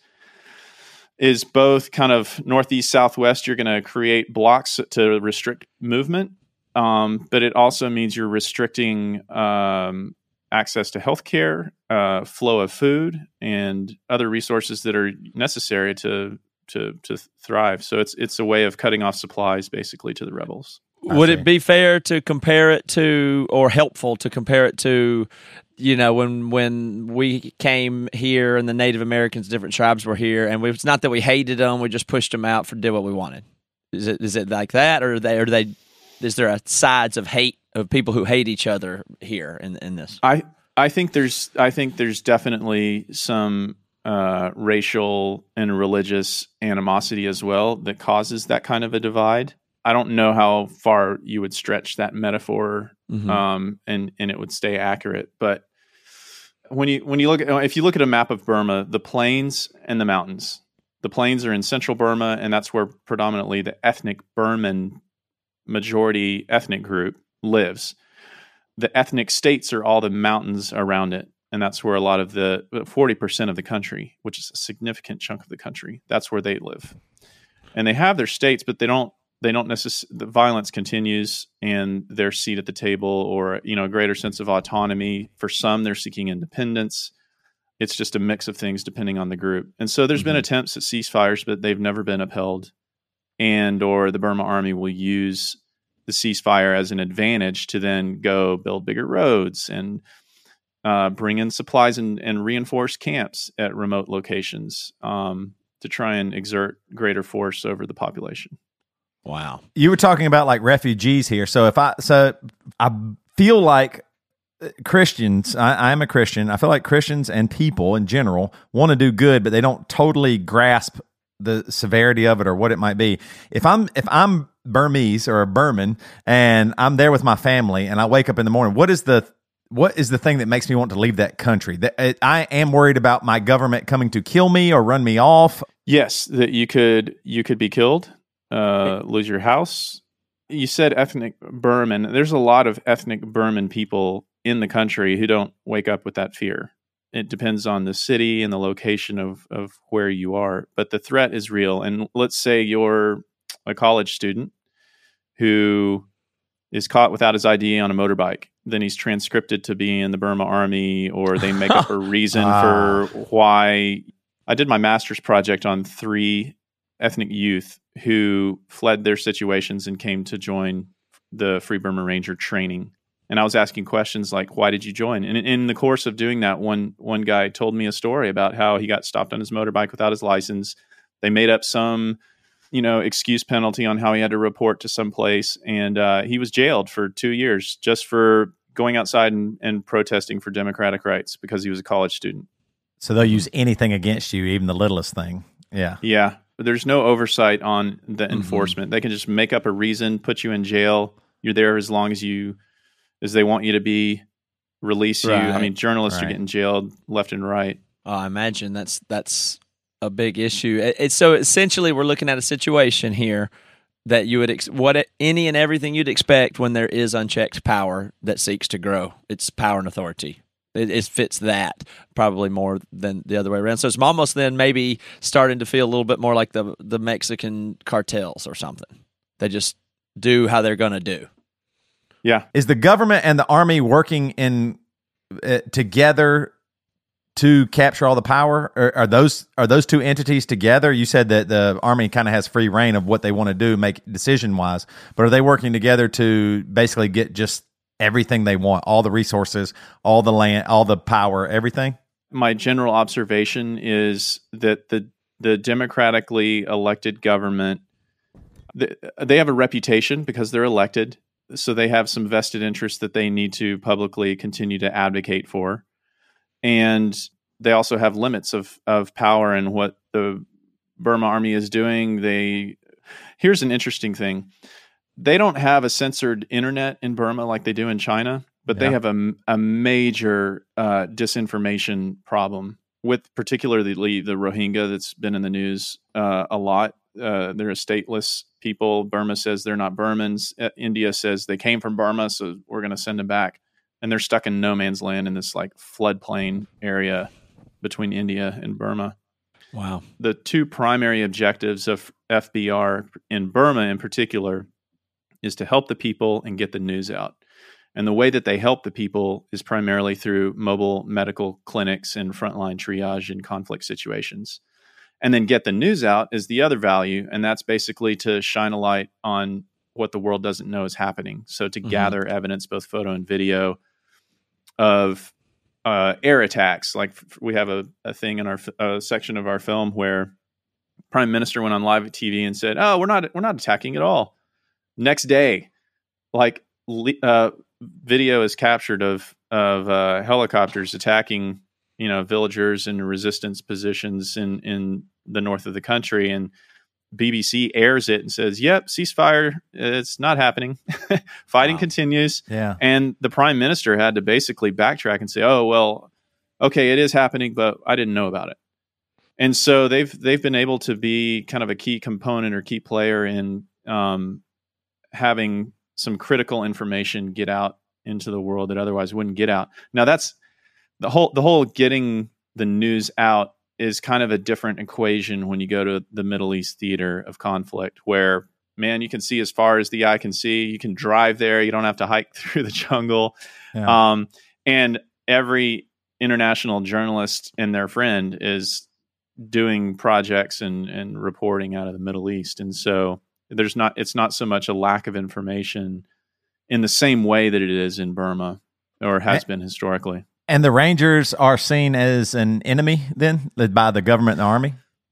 is both kind of northeast, southwest. You're going to create blocks to restrict movement, um, but it also means you're restricting um, access to healthcare, uh, flow of food, and other resources that are necessary to to to thrive. So it's it's a way of cutting off supplies, basically, to the rebels. Would it be fair to compare it to, or helpful to compare it to, you know, when when we came here and the Native Americans, different tribes were here, and we, it's not that we hated them, we just pushed them out for did what we wanted. Is it is it like that, or are they, are they is there a sides of hate of people who hate each other here in in this? I I think there's I think there's definitely some uh, racial and religious animosity as well that causes that kind of a divide. I don't know how far you would stretch that metaphor, Mm-hmm. um, and and it would stay accurate. But when you when you look at if you look at a map of Burma, the plains and the mountains, the plains are in central Burma, and that's where predominantly the ethnic Burman majority ethnic group lives. The ethnic states are all the mountains around it, and that's where a lot of the forty percent of the country, which is a significant chunk of the country, that's where they live. And they have their states, but they don't. They don't necessarily. The violence continues, and their seat at the table, or you know, a greater sense of autonomy. For some, they're seeking independence. It's just a mix of things depending on the group. And so, there's mm-hmm. been attempts at ceasefires, but they've never been upheld. And or the Burma Army will use the ceasefire as an advantage to then go build bigger roads and uh, bring in supplies and, and reinforce camps at remote locations um, to try and exert greater force over the population. Wow. You were talking about like refugees here. So if I, so I feel like Christians, I, I am a Christian. I feel like Christians and people in general want to do good, but they don't totally grasp the severity of it or what it might be. If I'm, if I'm Burmese or a Burman and I'm there with my family and I wake up in the morning, what is the, what is the thing that makes me want to leave that country? That I am worried about my government coming to kill me or run me off. Yes, that you could, you could be killed. Uh, lose your house. You said ethnic Burman. There's a lot of ethnic Burman people in the country who don't wake up with that fear. It depends on the city and the location of, of where you are, but the threat is real. And let's say you're a college student who is caught without his I D on a motorbike, then he's transcripted to be in the Burma Army, or they make up a reason Ah. for why. I did my master's project on three ethnic youth who fled their situations and came to join the Free Burma Ranger training. And I was asking questions like, why did you join? And in, in the course of doing that, one one guy told me a story about how he got stopped on his motorbike without his license. They made up some, you know, excuse penalty on how he had to report to some place. And uh, he was jailed for two years just for going outside and, and protesting for democratic rights because he was a college student. So they'll use anything against you, even the littlest thing. Yeah. Yeah. But there's no oversight on the Mm-hmm. enforcement. They can just make up a reason, put you in jail. You're there as long as you, as they want you to be, release you. I Right. mean, journalists are Right. getting jailed left and right. Oh, I imagine that's that's a big issue. It, it's so essentially, we're looking at a situation here that you would ex- what it, any and everything you'd expect when there is unchecked power that seeks to grow. It's power and authority. It, it fits that probably more than the other way around. So it's almost then maybe starting to feel a little bit more like the the Mexican cartels or something. They just do how they're going to do. Yeah. Is the government and the army working in uh, together to capture all the power? Or are those are those two entities together? You said that the army kind of has free reign of what they want to do, make decision wise, but are they working together to basically get just everything they want, all the resources, all the land, all the power, everything? My general observation is that the the democratically elected government, th- they have a reputation because they're elected, so they have some vested interests that they need to publicly continue to advocate for. And they also have limits of, of power and what the Burma Army is doing. They here's an interesting thing. They don't have a censored internet in Burma like they do in China, but Yeah. they have a, a major uh, disinformation problem with particularly the Rohingya that's been in the news uh, a lot. Uh, they're a stateless people. Burma says they're not Burmans. Uh, India says they came from Burma, so we're going to send them back. And they're stuck in no man's land in this like floodplain area between India and Burma. Wow. The two primary objectives of F B R in Burma in particular is to help the people and get the news out. And the way that they help the people is primarily through mobile medical clinics and frontline triage in conflict situations. And then get the news out is the other value, and that's basically to shine a light on what the world doesn't know is happening. So to Mhm. gather evidence, both photo and video, of uh, air attacks. Like f- we have a, a thing in our f- uh, section of our film where Prime Minister went on live T V and said, "Oh, we're not we're not attacking at all." Next day, like uh, video is captured of of uh, helicopters attacking, you know, villagers in resistance positions in in the north of the country, and B B C airs it and says, "Yep, ceasefire. It's not happening. Fighting Wow. continues." Yeah. And the prime minister had to basically backtrack and say, "Oh, well, okay, it is happening, but I didn't know about it." And so they've they've been able to be kind of a key component or key player in um, having some critical information get out into the world that otherwise wouldn't get out. Now that's the whole the whole getting the news out is kind of a different equation when you go to the Middle East theater of conflict, where, man, you can see as far as the eye can see. You can drive there. You don't have to hike through the jungle. Yeah. Um, and every international journalist and their friend is doing projects and, and reporting out of the Middle East. And so there's not, it's not so much a lack of information in the same way that it is in Burma or has been historically. And the Rangers are seen as an enemy then by the government and the army?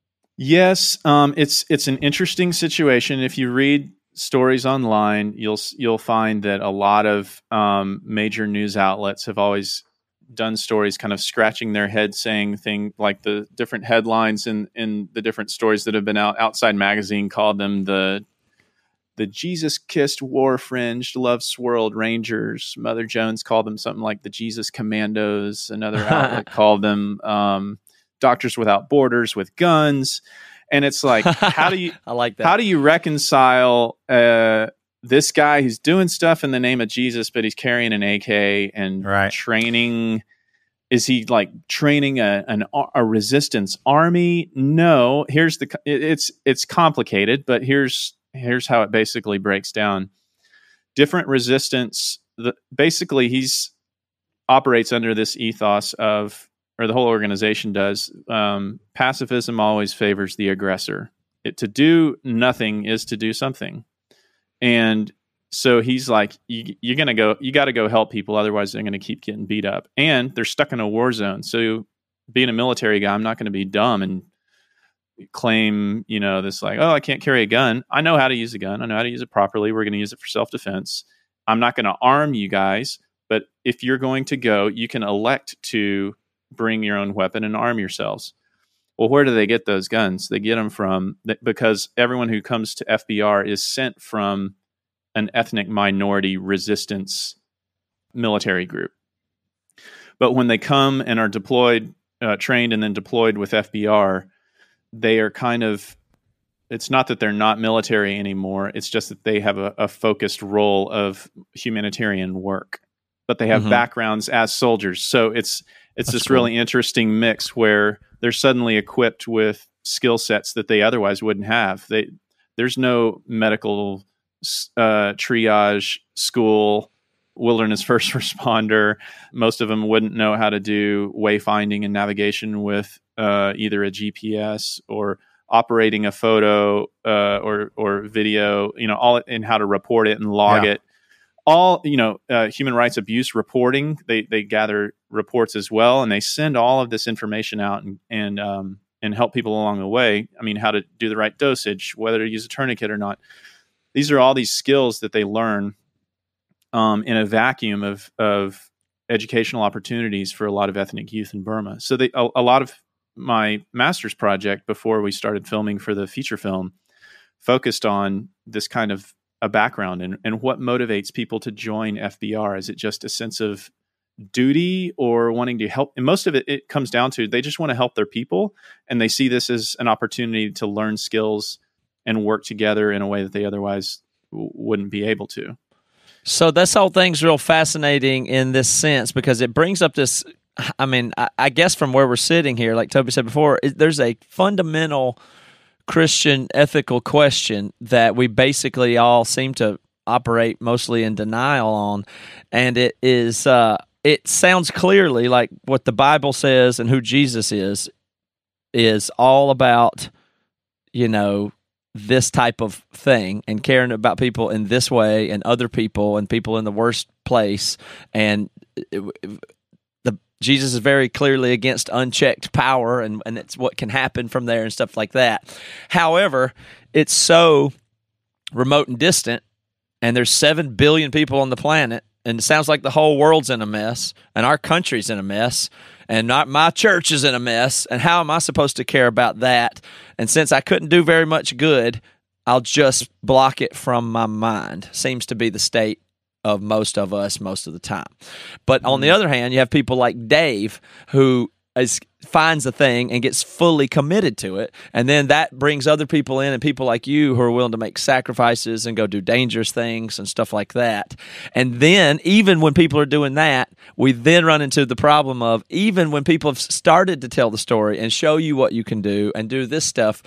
Yes, um, it's it's an interesting situation. If you read stories online, you'll you'll find that a lot of um, major news outlets have always done stories kind of scratching their head, saying things like the different headlines in, in the different stories that have been out. Outside Magazine called them the the Jesus-kissed, war-fringed, love-swirled Rangers. Mother Jones called them something like the Jesus Commandos. Another outlet called them um, Doctors Without Borders with guns. And it's like, how do you I like that. how do you reconcile uh, this guy who's doing stuff in the name of Jesus, but he's carrying an A K and Right. training? Is he like training a an a resistance army? No. Here's the it, it's it's complicated, but here's here's how it basically breaks down. different resistance. The, basically, he's operates under this ethos of, or the whole organization does, um, pacifism always favors the aggressor. It, to do nothing is to do something. And so he's like, you, you're going to go, you got to go help people. Otherwise, they're going to keep getting beat up. And they're stuck in a war zone. So being a military guy, I'm not going to be dumb and claim, you know, this like, oh, I can't carry a gun. I know how to use a gun. I know how to use it properly. We're going to use it for self-defense. I'm not going to arm you guys. But if you're going to go, you can elect to bring your own weapon and arm yourselves. Well, where do they get those guns? They get them from, because everyone who comes to F B R is sent from an ethnic minority resistance military group. But when they come and are deployed, uh, trained and then deployed with F B R, they are kind of, it's not that they're not military anymore. It's just that they have a, a focused role of humanitarian work, but they have mm-hmm. backgrounds as soldiers. So it's, it's That's this cool. really interesting mix where they're suddenly equipped with skill sets that they otherwise wouldn't have. They, there's no medical uh, triage school, wilderness first responder. Most of them wouldn't know how to do wayfinding and navigation with uh, either a G P S or operating a photo uh, or or video. You know, all in how to report it and log yeah. it. All, you know, uh, human rights abuse reporting. They they gather reports as well, and they send all of this information out and and um, and help people along the way. I mean, how to do the right dosage, whether to use a tourniquet or not. These are all these skills that they learn um, in a vacuum of of educational opportunities for a lot of ethnic youth in Burma. So they, a, a lot of my master's project before we started filming for the feature film focused on this kind of a background and, and what motivates people to join F B R. Is it just a sense of duty or wanting to help? And most of it, it comes down to they just want to help their people, and they see this as an opportunity to learn skills and work together in a way that they otherwise w- wouldn't be able to. So this whole thing's real fascinating in this sense because it brings up this, I mean, I, I guess from where we're sitting here, like Toby said before, it, there's a fundamental Christian ethical question that we basically all seem to operate mostly in denial on, and it is uh, it sounds clearly like what the Bible says and who Jesus is is all about, you know, this type of thing and caring about people in this way and other people and people in the worst place. And it, it, the Jesus is very clearly against unchecked power, and, and it's what can happen from there and stuff like that. However, it's so remote and distant, and there's seven billion people on the planet, and it sounds like the whole world's in a mess, and our country's in a mess, and not my church is in a mess, and how am I supposed to care about that? And since I couldn't do very much good, I'll just block it from my mind. Seems to be the state of most of us most of the time. But mm-hmm. on the other hand, you have people like Dave who is, finds a thing and gets fully committed to it, and then that brings other people in, and people like you who are willing to make sacrifices and go do dangerous things and stuff like that. And then even when people are doing that, we then run into the problem of even when people have started to tell the story and show you what you can do and do this stuff,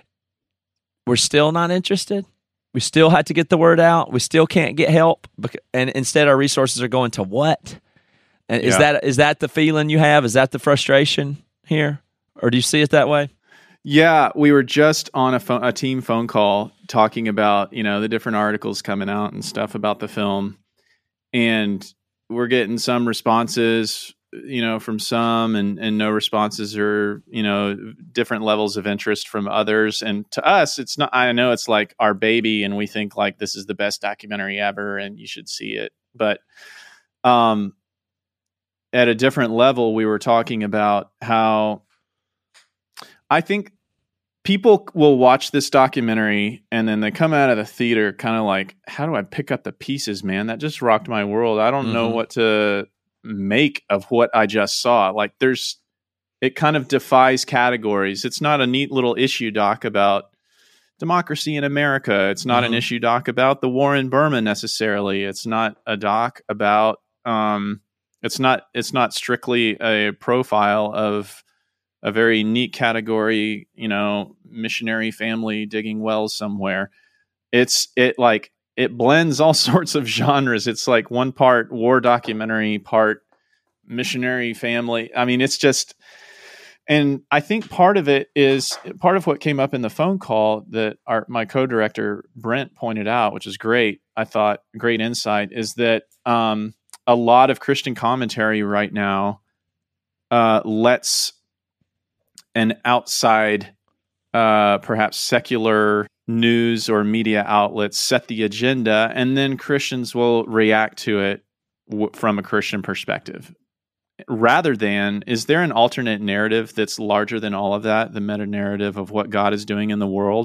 we're still not interested. We still have to get the word out. We still can't get help, and instead our resources are going to what? And is yeah. that is that the feeling you have? Is that the frustration here, or do you see it that way? Yeah, we were just on a phone, a team phone call talking about, you know, the different articles coming out and stuff about the film, and we're getting some responses, you know, from some, and and no responses, or you know, different levels of interest from others. And to us, it's not. I know it's like our baby, and we think like this is the best documentary ever, and you should see it. But, um. At a different level, we were talking about how I think people will watch this documentary and then they come out of the theater kind of like, how do I pick up the pieces, man? That just rocked my world. I don't mm-hmm. know what to make of what I just saw. Like there's, it kind of defies categories. It's not a neat little issue doc about democracy in America. It's not mm-hmm. an issue doc about the war in Burma necessarily. It's not a doc about, um, It's not. It's not strictly a profile of a very neat category, you know, missionary family digging wells somewhere. It's it like it blends all sorts of genres. It's like one part war documentary, part missionary family. I mean, it's just, and I think part of it is part of what came up in the phone call that our, my co-director Brent pointed out, which is great. I thought great insight is that um, a lot of Christian commentary right now uh, lets an outside, uh, perhaps secular news or media outlets set the agenda, and then Christians will react to it w- from a Christian perspective. Rather than, is there an alternate narrative that's larger than all of that, the meta narrative of what God is doing in the world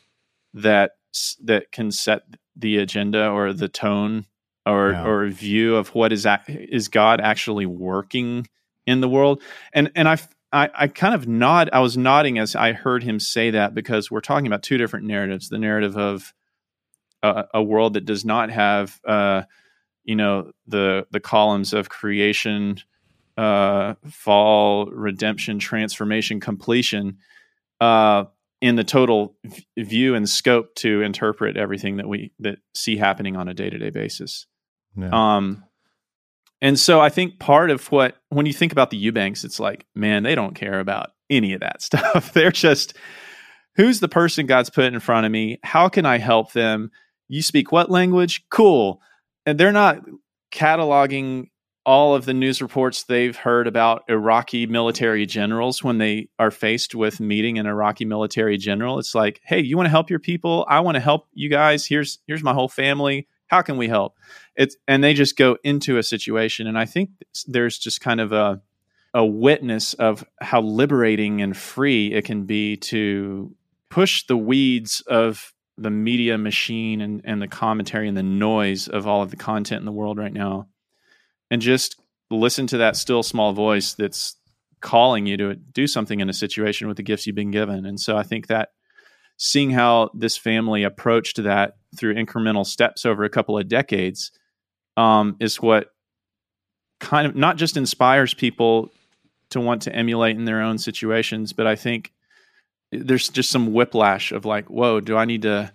that that can set the agenda or the tone or yeah. or view of what is is God actually working in the world? And and I, I I kind of nod. I was nodding as I heard him say that, because we're talking about two different narratives: the narrative of a, a world that does not have, uh, you know, the the columns of creation, uh, fall, redemption, transformation, completion, uh, in the total v- view and scope to interpret everything that we that see happening on a day to day basis. Yeah. Um. And so I think part of what, when you think about the Eubanks, it's like, man, they don't care about any of that stuff. They're just, who's the person God's put in front of me? How can I help them? You speak what language? Cool. And they're not cataloging all of the news reports they've heard about Iraqi military generals when they are faced with meeting an Iraqi military general. It's like, hey, you want to help your people? I want to help you guys. Here's here's my whole family. How can we help? It's and they just go into a situation, and I think there's just kind of a a witness of how liberating and free it can be to push the weeds of the media machine and, and the commentary and the noise of all of the content in the world right now, and just listen to that still small voice that's calling you to do something in a situation with the gifts you've been given. And so I think that seeing how this family approached that through incremental steps over a couple of decades um, is what kind of not just inspires people to want to emulate in their own situations, but I think there's just some whiplash of like, whoa, do I need to,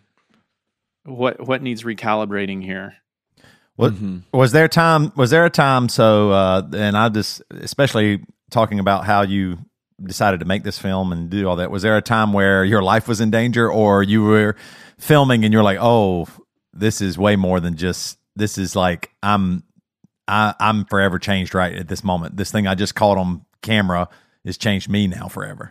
what, what needs recalibrating here? What, mm-hmm. Was there time, was there a time, so, uh, and I just, especially talking about how you decided to make this film and do all that, was there a time where your life was in danger, or you were filming and you're like, oh, this is way more than just, this is like, I'm, I, I'm forever changed right at this moment. This thing I just caught on camera has changed me now forever.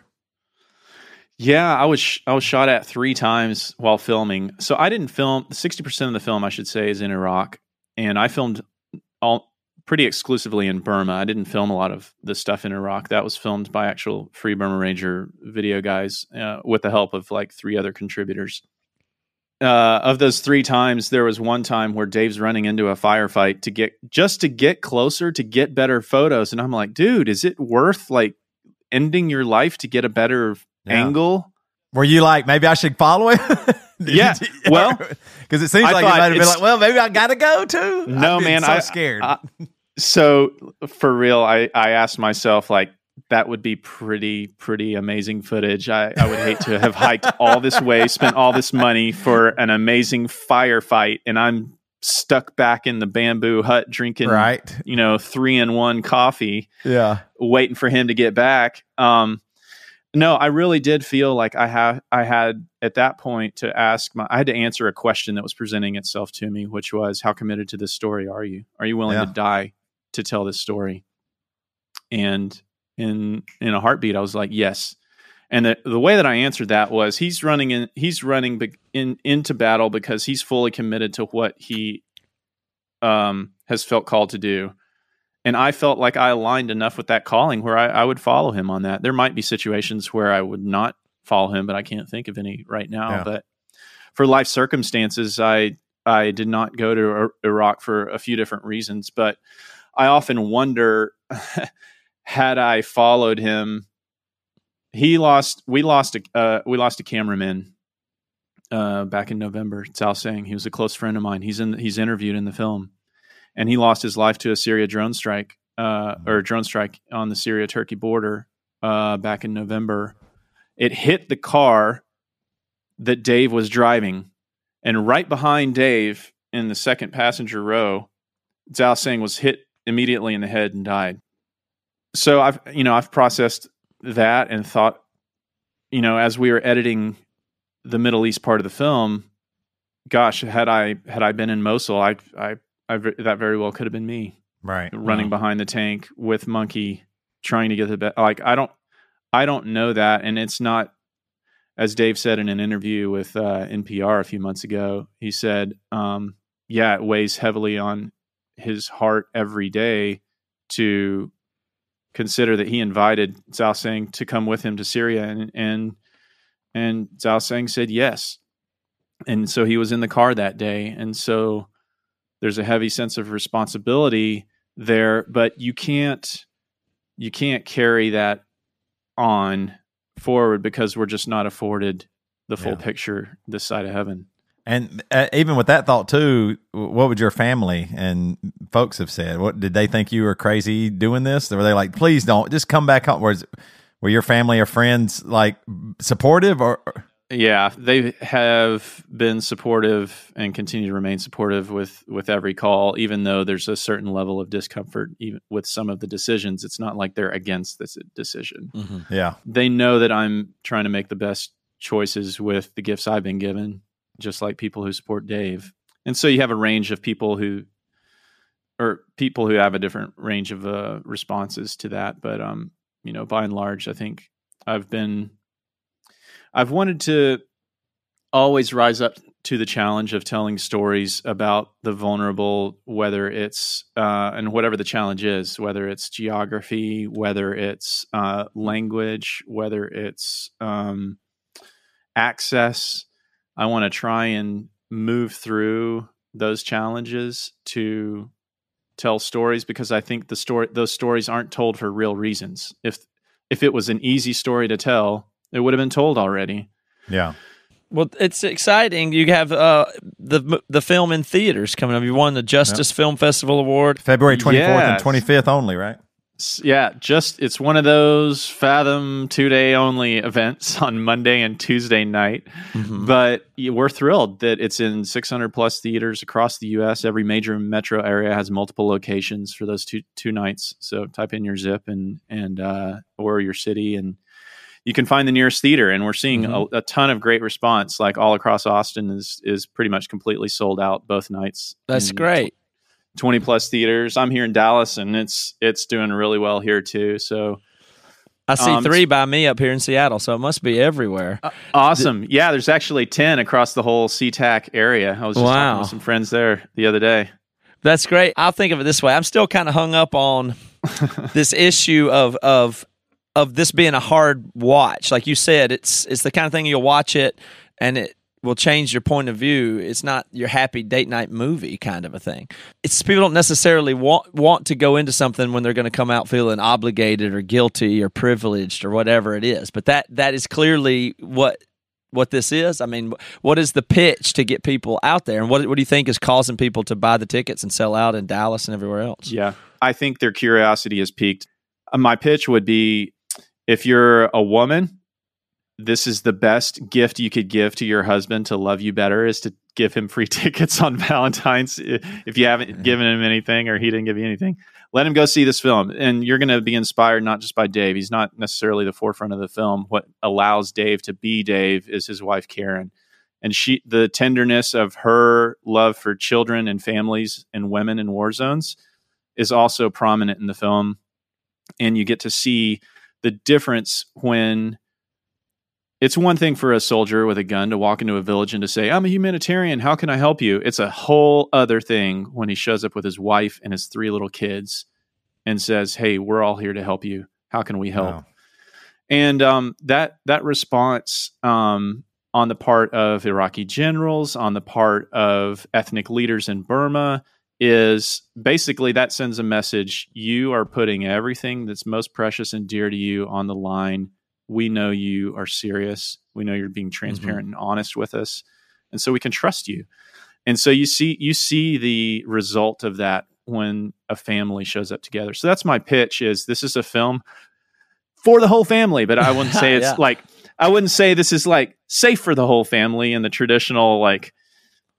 Yeah, I was sh- I was shot at three times while filming. So I didn't film, sixty percent of the film, I should say, is in Iraq. And I filmed all pretty exclusively in Burma. I didn't film a lot of the stuff in Iraq. That was filmed by actual Free Burma Ranger video guys uh, with the help of like three other contributors. Uh, of those three times, there was one time where Dave's running into a firefight to get just to get closer, to get better photos. And I'm like, dude, is it worth like ending your life to get a better yeah. angle? Were you like, maybe I should follow it? Yeah. Well, because it seems I like you might have been like, well, maybe I got to go too. No, man, so I, scared. I, so for real, I, I asked myself, like, that would be pretty, pretty amazing footage. I, I would hate to have hiked all this way, spent all this money for an amazing firefight, and I'm stuck back in the bamboo hut drinking, right. you know, three in one coffee. Yeah. Waiting for him to get back. Um, no, I really did feel like I have, I had at that point to ask my, I had to answer a question that was presenting itself to me, which was, how committed to this story are you? Are you willing yeah. to die to tell this story? And in, in a heartbeat, I was like, yes. And the, the way that I answered that was, he's running in, he's running be, in, into battle because he's fully committed to what he um, has felt called to do. And I felt like I aligned enough with that calling where I, I would follow him on that. There might be situations where I would not follow him, but I can't think of any right now. Yeah. But for life circumstances, I I did not go to Iraq for a few different reasons. But I often wonder, had I followed him, he lost. We lost a uh, we lost a cameraman uh, back in November. Sal Sang, he was a close friend of mine. He's in. He's interviewed in the film. And he lost his life to a Syria drone strike, uh, or drone strike on the Syria-Turkey border uh, back in November. It hit the car that Dave was driving, And right behind Dave in the second passenger row, Zhao Seng was hit immediately in the head and died. So I've, you know, I've processed that and thought, you know, as we were editing the Middle East part of the film, gosh, had I had I been in Mosul, I, I, I that very well could have been me, right, running wow. behind the tank with Monkey, trying to get the best. Like I don't, I don't know that, and it's not. As Dave said in an interview with uh, N P R a few months ago, he said, um, "Yeah, it weighs heavily on his heart every day to consider that he invited Zhao Seng to come with him to Syria, and and and Zhao Seng said yes, and so he was in the car that day, and so there's a heavy sense of responsibility there, but you can't you can't carry that on forward because we're just not afforded the full yeah. picture this side of heaven." And uh, even with that thought too, what would your family and folks have said? What did they think you were crazy doing this? Or were they like, please don't, just come back home? Was, were your family or friends like supportive or? Yeah, they have been supportive and continue to remain supportive with, with every call, even though there's a certain level of discomfort even with some of the decisions. It's not like they're against this decision. Mm-hmm. Yeah. They know that I'm trying to make the best choices with the gifts I've been given, just like people who support Dave. And so you have a range of people who, or people who have a different range of uh, responses to that. But, um, you know, by and large, I think I've been, I've wanted to always rise up to the challenge of telling stories about the vulnerable, whether it's, uh, and whatever the challenge is, whether it's geography, whether it's uh, language, whether it's um, access. I want to try and move through those challenges to tell stories, because I think the story, those stories aren't told for real reasons. If if it was an easy story to tell, it would have been told already. Yeah. Well, it's exciting. You have uh, the the film in theaters coming up. You won the Justice yep. Film Festival Award. February twenty-fourth yes. and twenty-fifth only, right? Yeah, just it's one of those Fathom two-day only events on Monday and Tuesday night. Mm-hmm. But we're thrilled that it's in six hundred plus theaters across the U S. Every major metro area has multiple locations for those two two nights. So type in your zip and and uh, or your city, and you can find the nearest theater. And we're seeing mm-hmm. a, a ton of great response. Like all across Austin is is pretty much completely sold out both nights. That's and great. twenty plus theaters. I'm here in Dallas, and it's it's doing really well here too. So I see um, three by me up here in Seattle, so it must be everywhere. Uh, awesome. The, yeah, there's actually ten across the whole SeaTac area. I was just wow. talking with some friends there the other day. That's great. I'll think of it this way. I'm still kind of hung up on this issue of of of this being a hard watch. Like you said, it's it's the kind of thing you'll watch it and it will change your point of view. It's not your happy date night movie kind of a thing. It's people don't necessarily want want to go into something when they're going to come out feeling obligated or guilty or privileged or whatever it is. But that that is clearly what what this is. I mean, what is the pitch to get people out there, and what what do you think is causing people to buy the tickets and sell out in Dallas and everywhere else? Yeah, I think their curiosity has peaked. Uh, my pitch would be, if you're a woman, this is the best gift you could give to your husband to love you better, is to give him free tickets on Valentine's. If you haven't given him anything or he didn't give you anything, let him go see this film. And you're going to be inspired not just by Dave. He's not necessarily the forefront of the film. What allows Dave to be Dave is his wife, Karen. And she, the tenderness of her love for children and families and women in war zones is also prominent in the film. And you get to see the difference when it's one thing for a soldier with a gun to walk into a village and to say, I'm a humanitarian, how can I help you? It's a whole other thing when he shows up with his wife and his three little kids and says, hey, we're all here to help you. How can we help? Wow. And um, that that response um, on the part of Iraqi generals, on the part of ethnic leaders in Burma, is basically that sends a message. You are putting everything that's most precious and dear to you on the line. We know you are serious. We know you're being transparent mm-hmm. and honest with us. And so we can trust you. And so you see, you see the result of that when a family shows up together. So that's my pitch, is this is a film for the whole family, but I wouldn't say it's yeah. like, I wouldn't say this is like safe for the whole family in the traditional, like,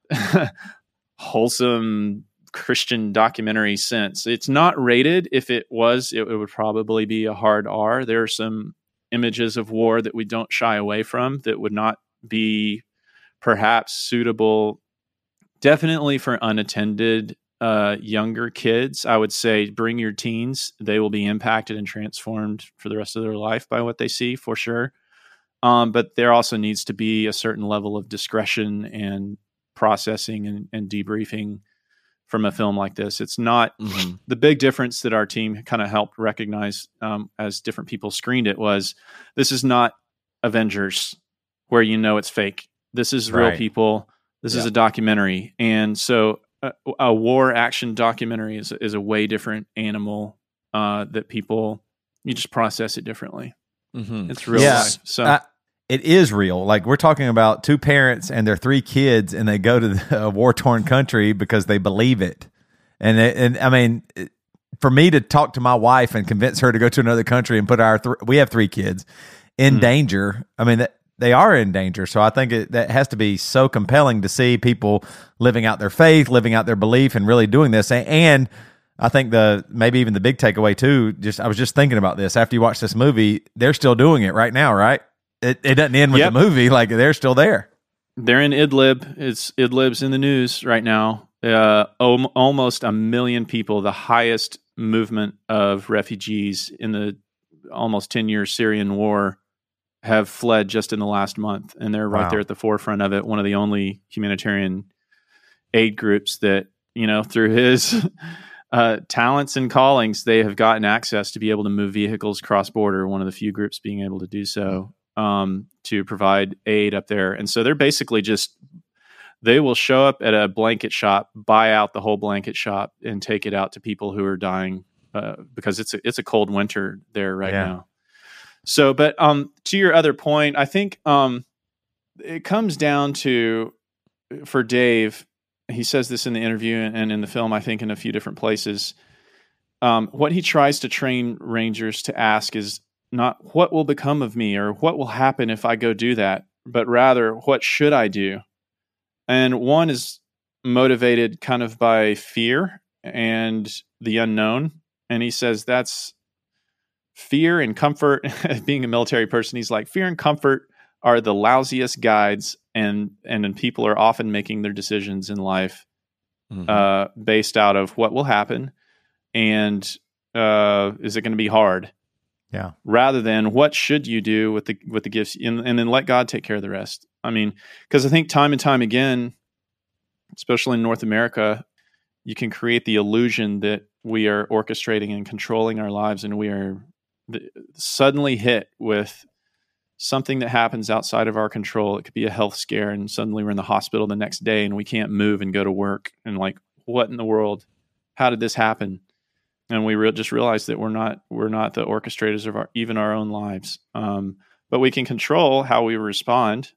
wholesome Christian documentary sense. It's not rated. If it was, it, it would probably be a hard R. There are some images of war that we don't shy away from that would not be perhaps suitable, definitely for unattended uh, younger kids. I would say bring your teens. They will be impacted and transformed for the rest of their life by what they see, for sure. Um, but there also needs to be a certain level of discretion and processing and, and debriefing from a film like this. It's not mm-hmm. the big difference that our team kind of helped recognize um, as different people screened it was this is not Avengers where you know it's fake. This is real right. people. This yeah. is a documentary. And so a, a war action documentary is, is a way different animal uh, that people, you just process it differently. Mm-hmm. It's real yeah. life. So uh, it is real. Like we're talking about two parents and their three kids, and they go to the, a war-torn country because they believe it. And it, and I mean, it, for me to talk to my wife and convince her to go to another country and put our th- we have three kids in mm-hmm. danger. I mean, that, they are in danger. So I think it, that has to be so compelling to see people living out their faith, living out their belief, and really doing this. And, and I think the maybe even the big takeaway too. Just I was just thinking about this after you watch this movie. They're still doing it right now, right? It, it doesn't end with yep. the movie. Like they're still there. They're in Idlib. It's Idlib's in the news right now. Uh, om- almost a million people, the highest movement of refugees in the almost ten-year Syrian war, have fled just in the last month, and they're right wow. there at the forefront of it. One of the only humanitarian aid groups that, you know, through his uh, talents and callings, they have gotten access to be able to move vehicles cross-border. One of the few groups being able to do so. Um, to provide aid up there. And so they're basically just, they will show up at a blanket shop, buy out the whole blanket shop, and take it out to people who are dying uh, because it's a, it's a cold winter there right yeah. now. So, but um, to your other point, I think um, it comes down to, for Dave, he says this in the interview and in the film, I think in a few different places, um, what he tries to train Rangers to ask is, not what will become of me or what will happen if I go do that, but rather what should I do? And one is motivated kind of by fear and the unknown. And he says that's fear and comfort. Being a military person, he's like, fear and comfort are the lousiest guides, and and then people are often making their decisions in life mm-hmm. uh, based out of what will happen and uh, is it going to be hard? Yeah. Rather than what should you do with the with the gifts, and, and then let God take care of the rest. I mean, because I think time and time again, especially in North America, you can create the illusion that we are orchestrating and controlling our lives, and we are suddenly hit with something that happens outside of our control. It could be a health scare, and suddenly we're in the hospital the next day, and we can't move and go to work. And like, what in the world? How did this happen? And we re- just realized that we're not we're not the orchestrators of our even our own lives, um, but we can control how we respond.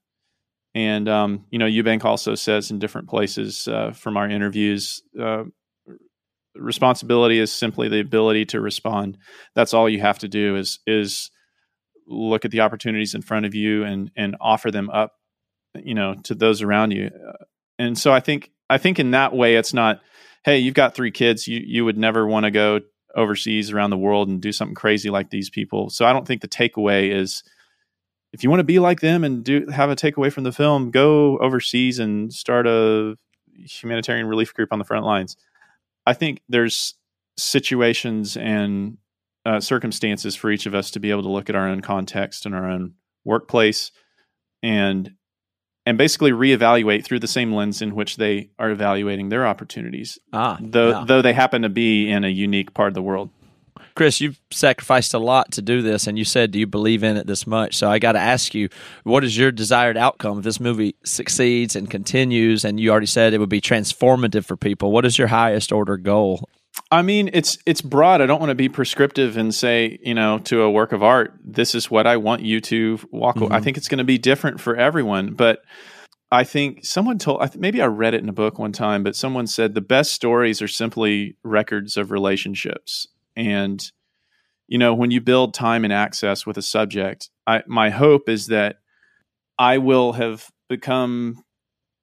And um, you know, Eubank also says in different places uh, from our interviews, uh, responsibility is simply the ability to respond. That's all you have to do is is look at the opportunities in front of you and and offer them up, you know, to those around you. Uh, and so I think I think in that way, it's not, hey, you've got three kids. You you would never want to go overseas around the world and do something crazy like these people. So I don't think the takeaway is, if you want to be like them and do have a takeaway from the film, go overseas and start a humanitarian relief group on the front lines. I think there's situations and uh, circumstances for each of us to be able to look at our own context and our own workplace and and basically reevaluate through the same lens in which they are evaluating their opportunities, ah, though yeah. though they happen to be in a unique part of the world. Chris, you've sacrificed a lot to do this, and you said, do you believe in it this much? So I got to ask you, what is your desired outcome if this movie succeeds and continues, and you already said it would be transformative for people? What is your highest order goal? I mean, it's it's broad. I don't want to be prescriptive and say, you know, to a work of art, this is what I want you to walk mm-hmm. I think it's going to be different for everyone. But I think someone told, I th- maybe I read it in a book one time, but someone said the best stories are simply records of relationships. And, you know, when you build time and access with a subject, I, my hope is that I will have become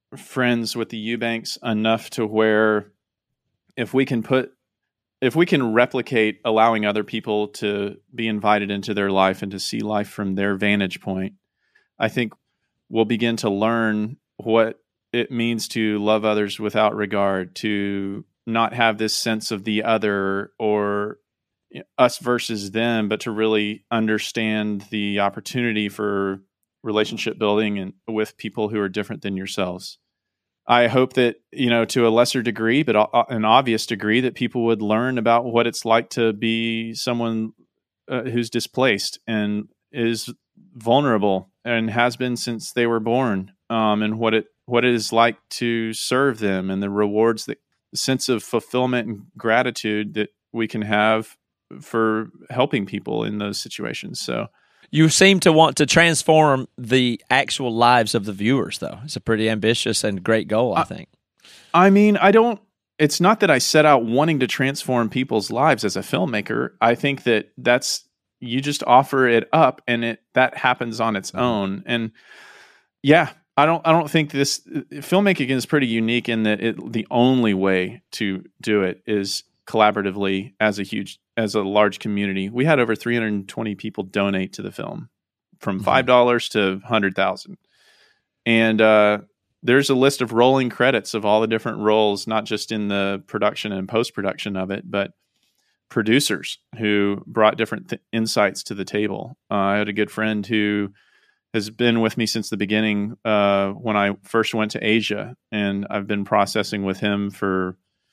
friends with the Eubanks enough to where if we can put, if we can replicate allowing other people to be invited into their life and to see life from their vantage point, I think we'll begin to learn what it means to love others without regard, to not have this sense of the other or us versus them, but to really understand the opportunity for relationship building and with people who are different than yourselves. I hope that, you know, to a lesser degree, but an obvious degree, that people would learn about what it's like to be someone uh, who's displaced and is vulnerable and has been since they were born, um, and what it what it is like to serve them, and the rewards, that the sense of fulfillment and gratitude that we can have for helping people in those situations. So you seem to want to transform the actual lives of the viewers, though. It's a pretty ambitious and great goal, I think. I mean, I don't, it's not that I set out wanting to transform people's lives as a filmmaker. I think that that's, you just offer it up and it, that happens on its own. And yeah, I don't, I don't think this filmmaking is pretty unique in that it, the only way to do it is collaboratively as a huge, as a large community. We had over three hundred twenty people donate to the film, from five dollars to one hundred thousand. And uh, there's a list of rolling credits of all the different roles, not just in the production and post-production of it, but producers who brought different th- insights to the table. Uh, I had a good friend who has been with me since the beginning uh, when I first went to Asia, and I've been processing with him for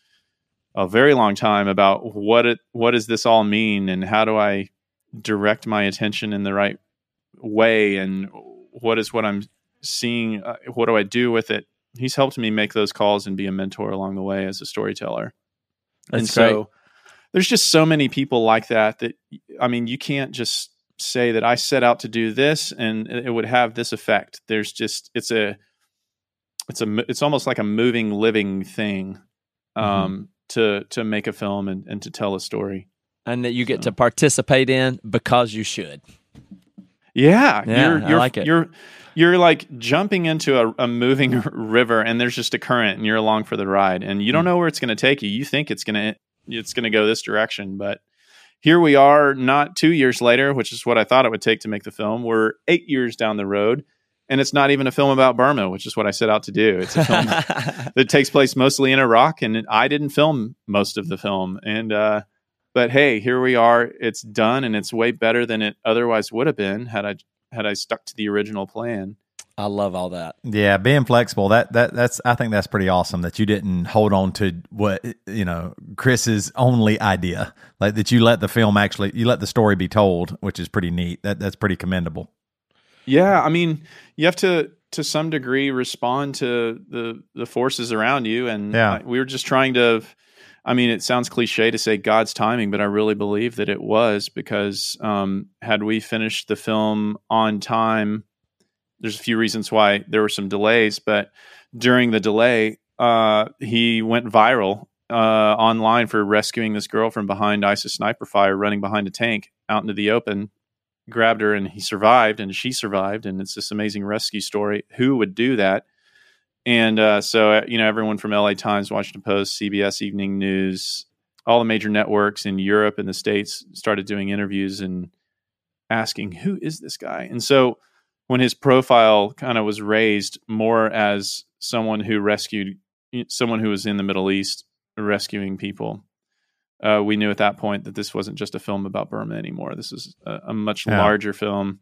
a very long time about what it, what does this all mean, and how do I direct my attention in the right way, and what is what I'm seeing, uh, what do I do with it? He's helped me make those calls and be a mentor along the way as a storyteller. That's and so great. There's just so many people like that, that, I mean, you can't just say that I set out to do this and it would have this effect. There's just, it's a, it's a, it's almost like a moving, living thing. Um, mm-hmm. to to make a film and, and to tell a story. And that you get so. to participate in because you should. Yeah. Yeah, you're, you're, I like it. You're, you're like jumping into a, a moving river, and there's just a current and you're along for the ride, and you don't know where it's going to take you. You think it's going to, it's going to go this direction, but here we are not two years later, which is what I thought it would take to make the film. We're eight years down the road. And it's not even a film about Burma, which is what I set out to do. It's a film that takes place mostly in Iraq, and I didn't film most of the film. And uh, but hey, here we are. It's done, and it's way better than it otherwise would have been had I had I stuck to the original plan. I love all that. Yeah, being flexible. That that that's I think that's pretty awesome that you didn't hold on to what, you know, Chris's only idea. Like that you let the film actually, you let the story be told, which is pretty neat. That that's pretty commendable. Yeah, I mean, you have to, to some degree, respond to the, the forces around you. And yeah. I, we were just trying to, I mean, it sounds cliche to say God's timing, but I really believe that it was, because um, had we finished the film on time, there's a few reasons why there were some delays, but during the delay, uh, he went viral uh, online for rescuing this girl from behind ISIS sniper fire, running behind a tank out into the open. Grabbed her, and he survived, and she survived, and it's this amazing rescue story. Who would do that? And uh, so, you know, everyone from L A Times, Washington Post, C B S Evening News, all the major networks in Europe and the States started doing interviews and asking, who is this guy? And so when his profile kind of was raised more as someone who rescued, someone who was in the Middle East rescuing people, Uh, we knew at that point that this wasn't just a film about Burma anymore. This is a, a much yeah. larger film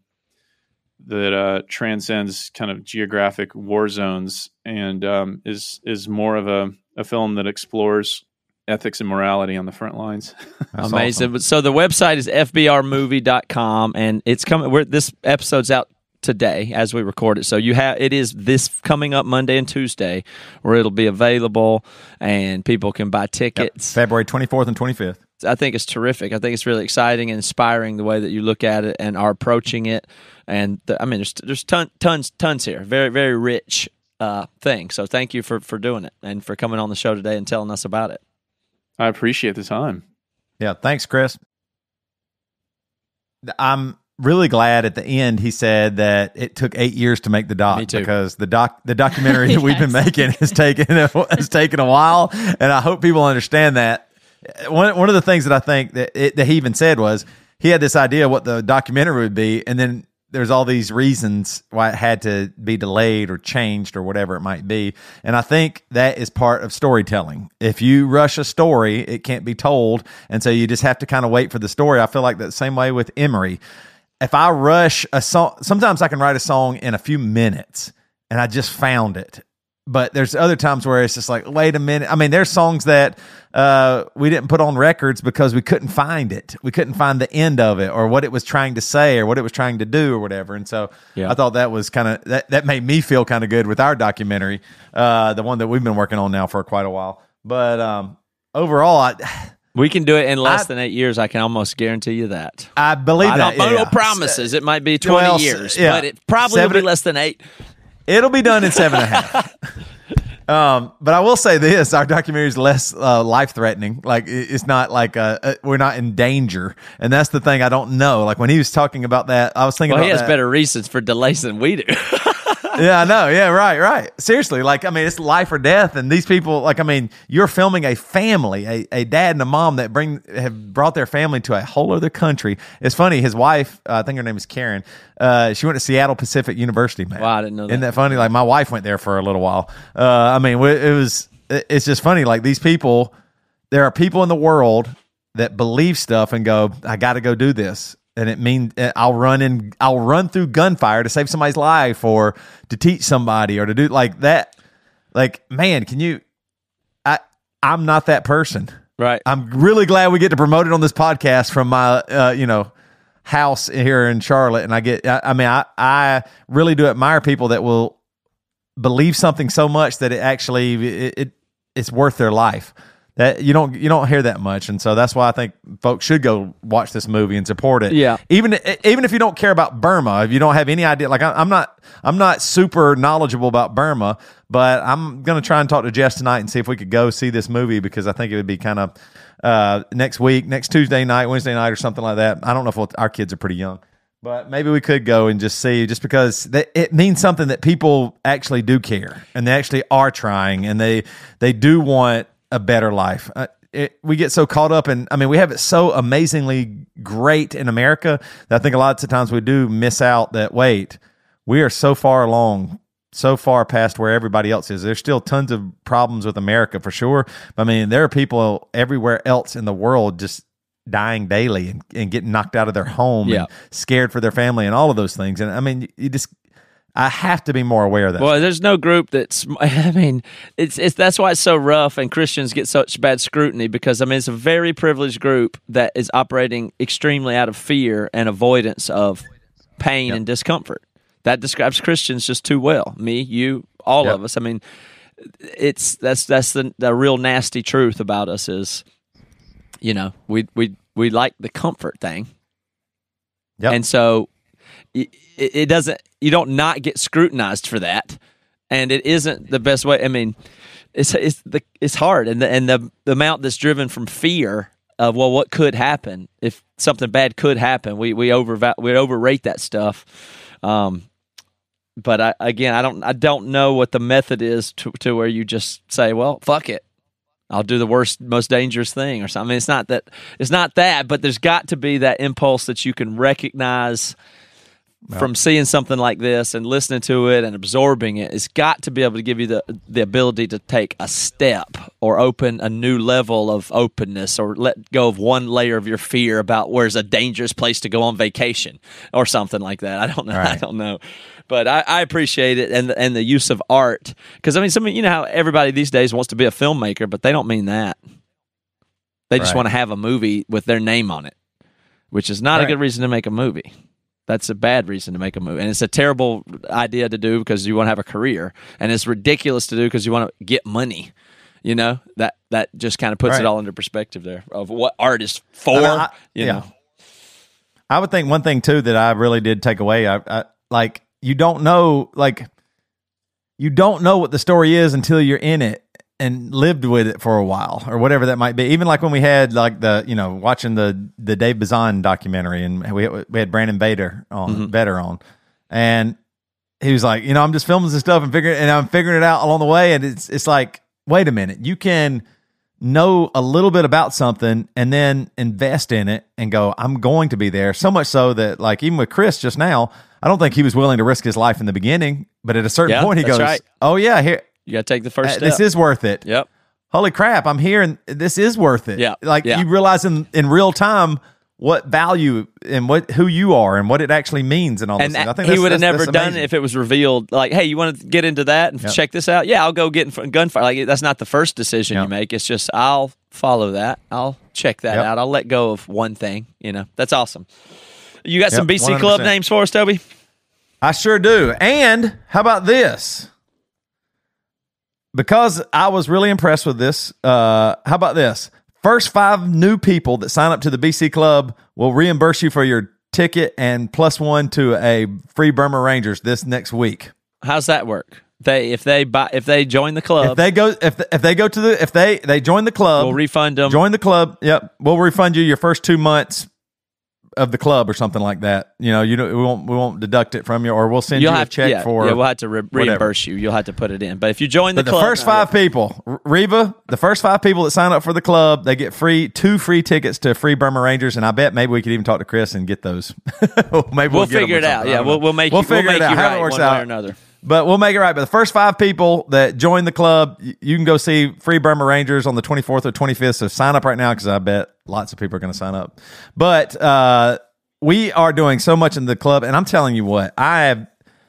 that uh, transcends kind of geographic war zones, and um, is is more of a, a film that explores ethics and morality on the front lines. Amazing. Awesome. So the website is f b r movie dot com, and it's coming. We're, this episode's out today as we record it, so you have it is this coming up Monday and Tuesday where it'll be available and people can buy tickets. Yep. February twenty-fourth and twenty-fifth. I think it's terrific. I think it's really exciting and inspiring the way that you look at it and are approaching it. And the, I mean, there's there's ton, tons tons here. Very very rich uh, thing. So thank you for for doing it and for coming on the show today and telling us about it. I appreciate the time. Yeah, thanks, Chris. I'm really glad at the end he said that it took eight years to make the doc. Me too. Because the doc the documentary that we've been making has taken a, has taken a while, and I hope people understand that. One one of the things that I think that it, that he even said was he had this idea of what the documentary would be, and then there's all these reasons why it had to be delayed or changed or whatever it might be. And I think that is part of storytelling. If you rush a story, it can't be told. And so you just have to kind of wait for the story. I feel like that same way with Emery. If I rush a song, sometimes I can write a song in a few minutes and I just found it. But there's other times where it's just like, wait a minute. I mean, there's songs that uh, we didn't put on records because we couldn't find it. We couldn't find the end of it or what it was trying to say or what it was trying to do or whatever. And so yeah. I thought that was kind of, that, that made me feel kind of good with our documentary, uh, the one that we've been working on now for quite a while. But um, overall, I... We can do it in less I, than eight years. I can almost guarantee you that. I believe I that. Don't, yeah. No promises. It might be twenty well, years, yeah. but it probably seven, will be less than eight. It'll be done in seven and a half. um, but I will say this: our documentary is less uh, life threatening. Like it's not like uh, uh, we're not in danger, and that's the thing I don't know. Like when he was talking about that, I was thinking. Well, about he has that. better reasons for delays than we do. Yeah, I know. Yeah, right, right. Seriously, like, I mean, it's life or death. And these people, like, I mean, you're filming a family, a, a dad and a mom that bring have brought their family to a whole other country. It's funny. His wife, uh, I think her name is Karen, uh, she went to Seattle Pacific University, man. Wow, I didn't know that. Isn't that funny? Like, my wife went there for a little while. Uh, I mean, it was, it's just funny. Like, these people, there are people in the world that believe stuff and go, I got to go do this. And it means I'll run in, I'll run through gunfire to save somebody's life or to teach somebody or to do like that. Like, man, can you, I, I'm not that person. Right. I'm really glad we get to promote it on this podcast from my, uh, you know, house here in Charlotte. And I get, I, I mean, I, I really do admire people that will believe something so much that it actually, it, it it's worth their life. That you don't you don't hear that much, and so that's why I think folks should go watch this movie and support it. Yeah, even even if you don't care about Burma, if you don't have any idea, like I'm not I'm not super knowledgeable about Burma, but I'm gonna try and talk to Jess tonight and see if we could go see this movie because I think it would be kind of uh, next week, next Tuesday night, Wednesday night, or something like that. I don't know if we'll, our kids are pretty young. But maybe we could go and just see, just because they, it means something that people actually do care, and they actually are trying, and they they do want a better life. Uh, it, we get so caught up in, I mean, we have it so amazingly great in America that I think a lot of times we do miss out that, wait, we are so far along, so far past where everybody else is. There's still tons of problems with America for sure. But I mean, there are people everywhere else in the world just dying daily and, and getting knocked out of their home yeah. and scared for their family and all of those things. And I mean, you just, I have to be more aware of that. Well, there's no group that's, I mean, it's it's that's why it's so rough and Christians get such bad scrutiny because, I mean, it's a very privileged group that is operating extremely out of fear and avoidance of pain yep. and discomfort. That describes Christians just too well. Me, you, all yep. of us. I mean, it's that's that's the, the real nasty truth about us is, you know, we we we like the comfort thing. Yep. And so it, it doesn't, you don't not get scrutinized for that, and it isn't the best way. I mean, it's it's the it's hard, and the and the, the amount that's driven from fear of well, what could happen if something bad could happen. We we over we overrate that stuff. Um, but I, again, I don't I don't know what the method is to to where you just say, well, fuck it, I'll do the worst, most dangerous thing or something. I mean, it's not that it's not that, but there's got to be that impulse that you can recognize. Well, from seeing something like this and listening to it and absorbing it, it's got to be able to give you the the ability to take a step or open a new level of openness or let go of one layer of your fear about where's a dangerous place to go on vacation or something like that. I don't know. Right. I don't know. But I, I appreciate it and the, and the use of art because, I mean, some, you know how everybody these days wants to be a filmmaker, but they don't mean that. They just right. want to have a movie with their name on it, which is not right. a good reason to make a movie. That's a bad reason to make a movie. And it's a terrible idea to do because you want to have a career. And it's ridiculous to do because you want to get money. You know, that that just kind of puts right. it all into perspective there of what art is for. I mean, I, you yeah. know, I would think one thing, too, that I really did take away, I, I, like, you don't know, like, you don't know what the story is until you're in it. and lived with it for a while or whatever that might be. Even like when we had like the, you know, watching the, the Dave Bazan documentary and we, we had Brandon Bader on, mm-hmm. Better on, and he was like, you know, I'm just filming some stuff and figuring, and I'm figuring it out along the way. And it's, it's like, wait a minute, you can know a little bit about something and then invest in it and go, I'm going to be there. So much so that like, even with Chris just now, I don't think he was willing to risk his life in the beginning, but at a certain yeah, point he goes, right. oh yeah, here, you got to take the first uh, step. This is worth it. Yep. Holy crap, I'm here and this is worth it. Yeah. Like yeah. you realize in, in real time what value and what who you are and what it actually means and all and this. I think he would have that's, never that's done it if it was revealed. Like, hey, you want to get into that and yep. check this out? Yeah, I'll go get in front gunfire. Like that's not the first decision yep. you make. It's just I'll follow that. I'll check that yep. out. I'll let go of one thing. You know, that's awesome. You got yep, some B C one hundred percent Club names for us, Toby? I sure do. And how about this? Because I was really impressed with this, uh, how about this? First five new people that sign up to the B C Club will reimburse you for your ticket and plus one to a free Burma Rangers this next week. How's that work? They if they buy if they join the club, if they go if if they go to the if they they join the club, we'll refund them. Join the club. Yep, we'll refund you your first two months of the club or something like that. You know, you know, we won't we won't deduct it from you, or we'll send You'll you have, a check yeah, for. Yeah, we'll have to re- reimburse you. You'll have to put it in. But if you join the but club, the first five people, Reva, the first five people that sign up for the club, they get free two free tickets to free Burma Rangers, and I bet maybe we could even talk to Chris and get those. maybe we'll, we'll get figure it out. Yeah, we'll we'll make we'll you, figure we'll it make out. You How right it works one out way or another. But we'll make it right. But the first five people that join the club, you can go see Free Burma Rangers on the twenty-fourth or twenty-fifth. So sign up right now because I bet lots of people are going to sign up. But uh, we are doing so much in the club. And I'm telling you what, I have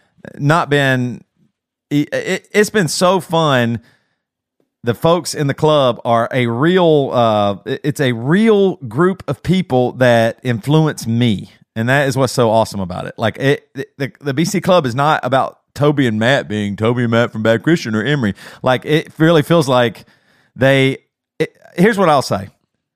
not been, it, it, it's been so fun. The folks in the club are a real, uh, it's a real group of people that influence me. And that is what's so awesome about it. Like it, the, the B C Club is not about Toby and Matt being Toby and Matt from Bad Christian or Emory. Like it really feels like they, it, here's what I'll say.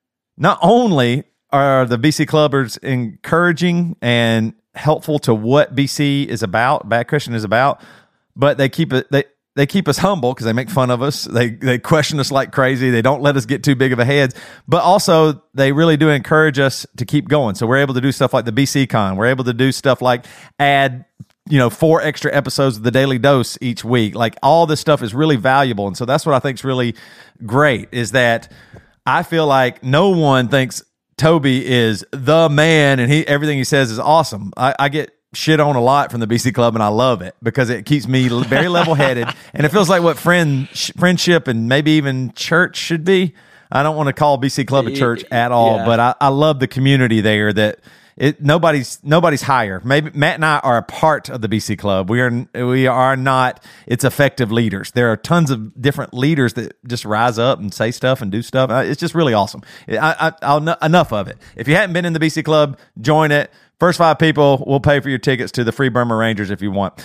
Not only are the B C Clubbers encouraging and helpful to what B C is about, Bad Christian is about, but they keep it, they, They keep us humble because they make fun of us. They they question us like crazy. They don't let us get too big of a heads. But also, they really do encourage us to keep going. So we're able to do stuff like the B C Con. We're able to do stuff like add, you know, four extra episodes of the Daily Dose each week. Like all this stuff is really valuable. And so that's what I think is really great is that I feel like no one thinks Toby is the man and he everything he says is awesome. I, I get shit on a lot from the B C Club, and I love it because it keeps me very level-headed, and it feels like what friend friendship and maybe even church should be. I don't want to call B C Club a church at all, yeah. but I, I love the community there. That it nobody's nobody's higher. Maybe Matt and I are a part of the B C Club. We are we are not its effective leaders. There are tons of different leaders that just rise up and say stuff and do stuff. It's just really awesome. I, I, I'll enough of it. If you haven't been in the B C Club, join it. First five people will pay for your tickets to the free Burma Rangers if you want.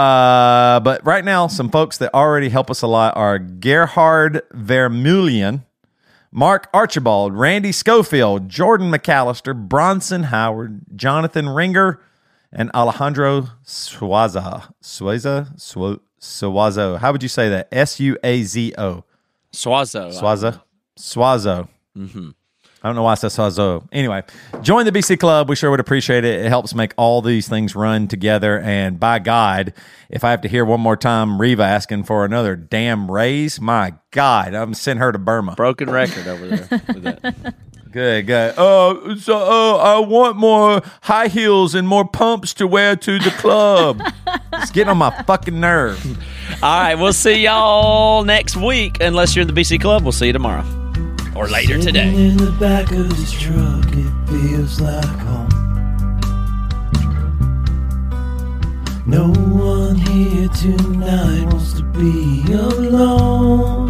Uh, but right now, some folks that already help us a lot are Gerhard Vermeulen, Mark Archibald, Randy Schofield, Jordan McAllister, Bronson Howard, Jonathan Ringer, and Alejandro Suaza. Suaza? Su- Suazo. How would you say that? S U A Z O. Suazo. Suazo. Suazo. Mm-hmm. I don't know why I said Sazo. Anyway, join the B C Club. We sure would appreciate it. It helps make all these things run together. And by God, if I have to hear one more time Reva asking for another damn raise, my God, I'm sending her to Burma. Broken record over there with that. Good, good. Uh, so uh, I want more high heels and more pumps to wear to the club. It's getting on my fucking nerve. All right, we'll see y'all next week. Unless you're in the B C Club, we'll see you tomorrow. Or later Sitting today. In the back of this truck, it feels like home. No one here tonight wants to be alone.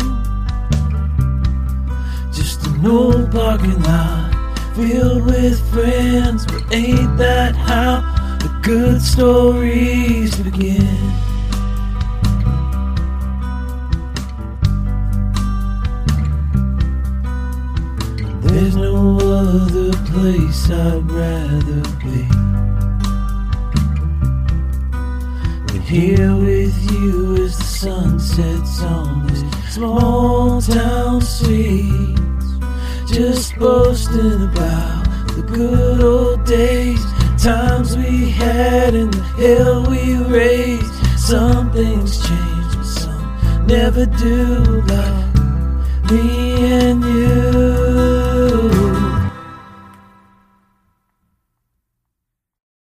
Just an old parking lot filled with friends, but ain't that how the good stories begin? There's no other place I'd rather be Here with you as the sun sets on this small town streets, just boasting about the good old days, times we had and the hell we raised. Some things change, but some never do, like me and you.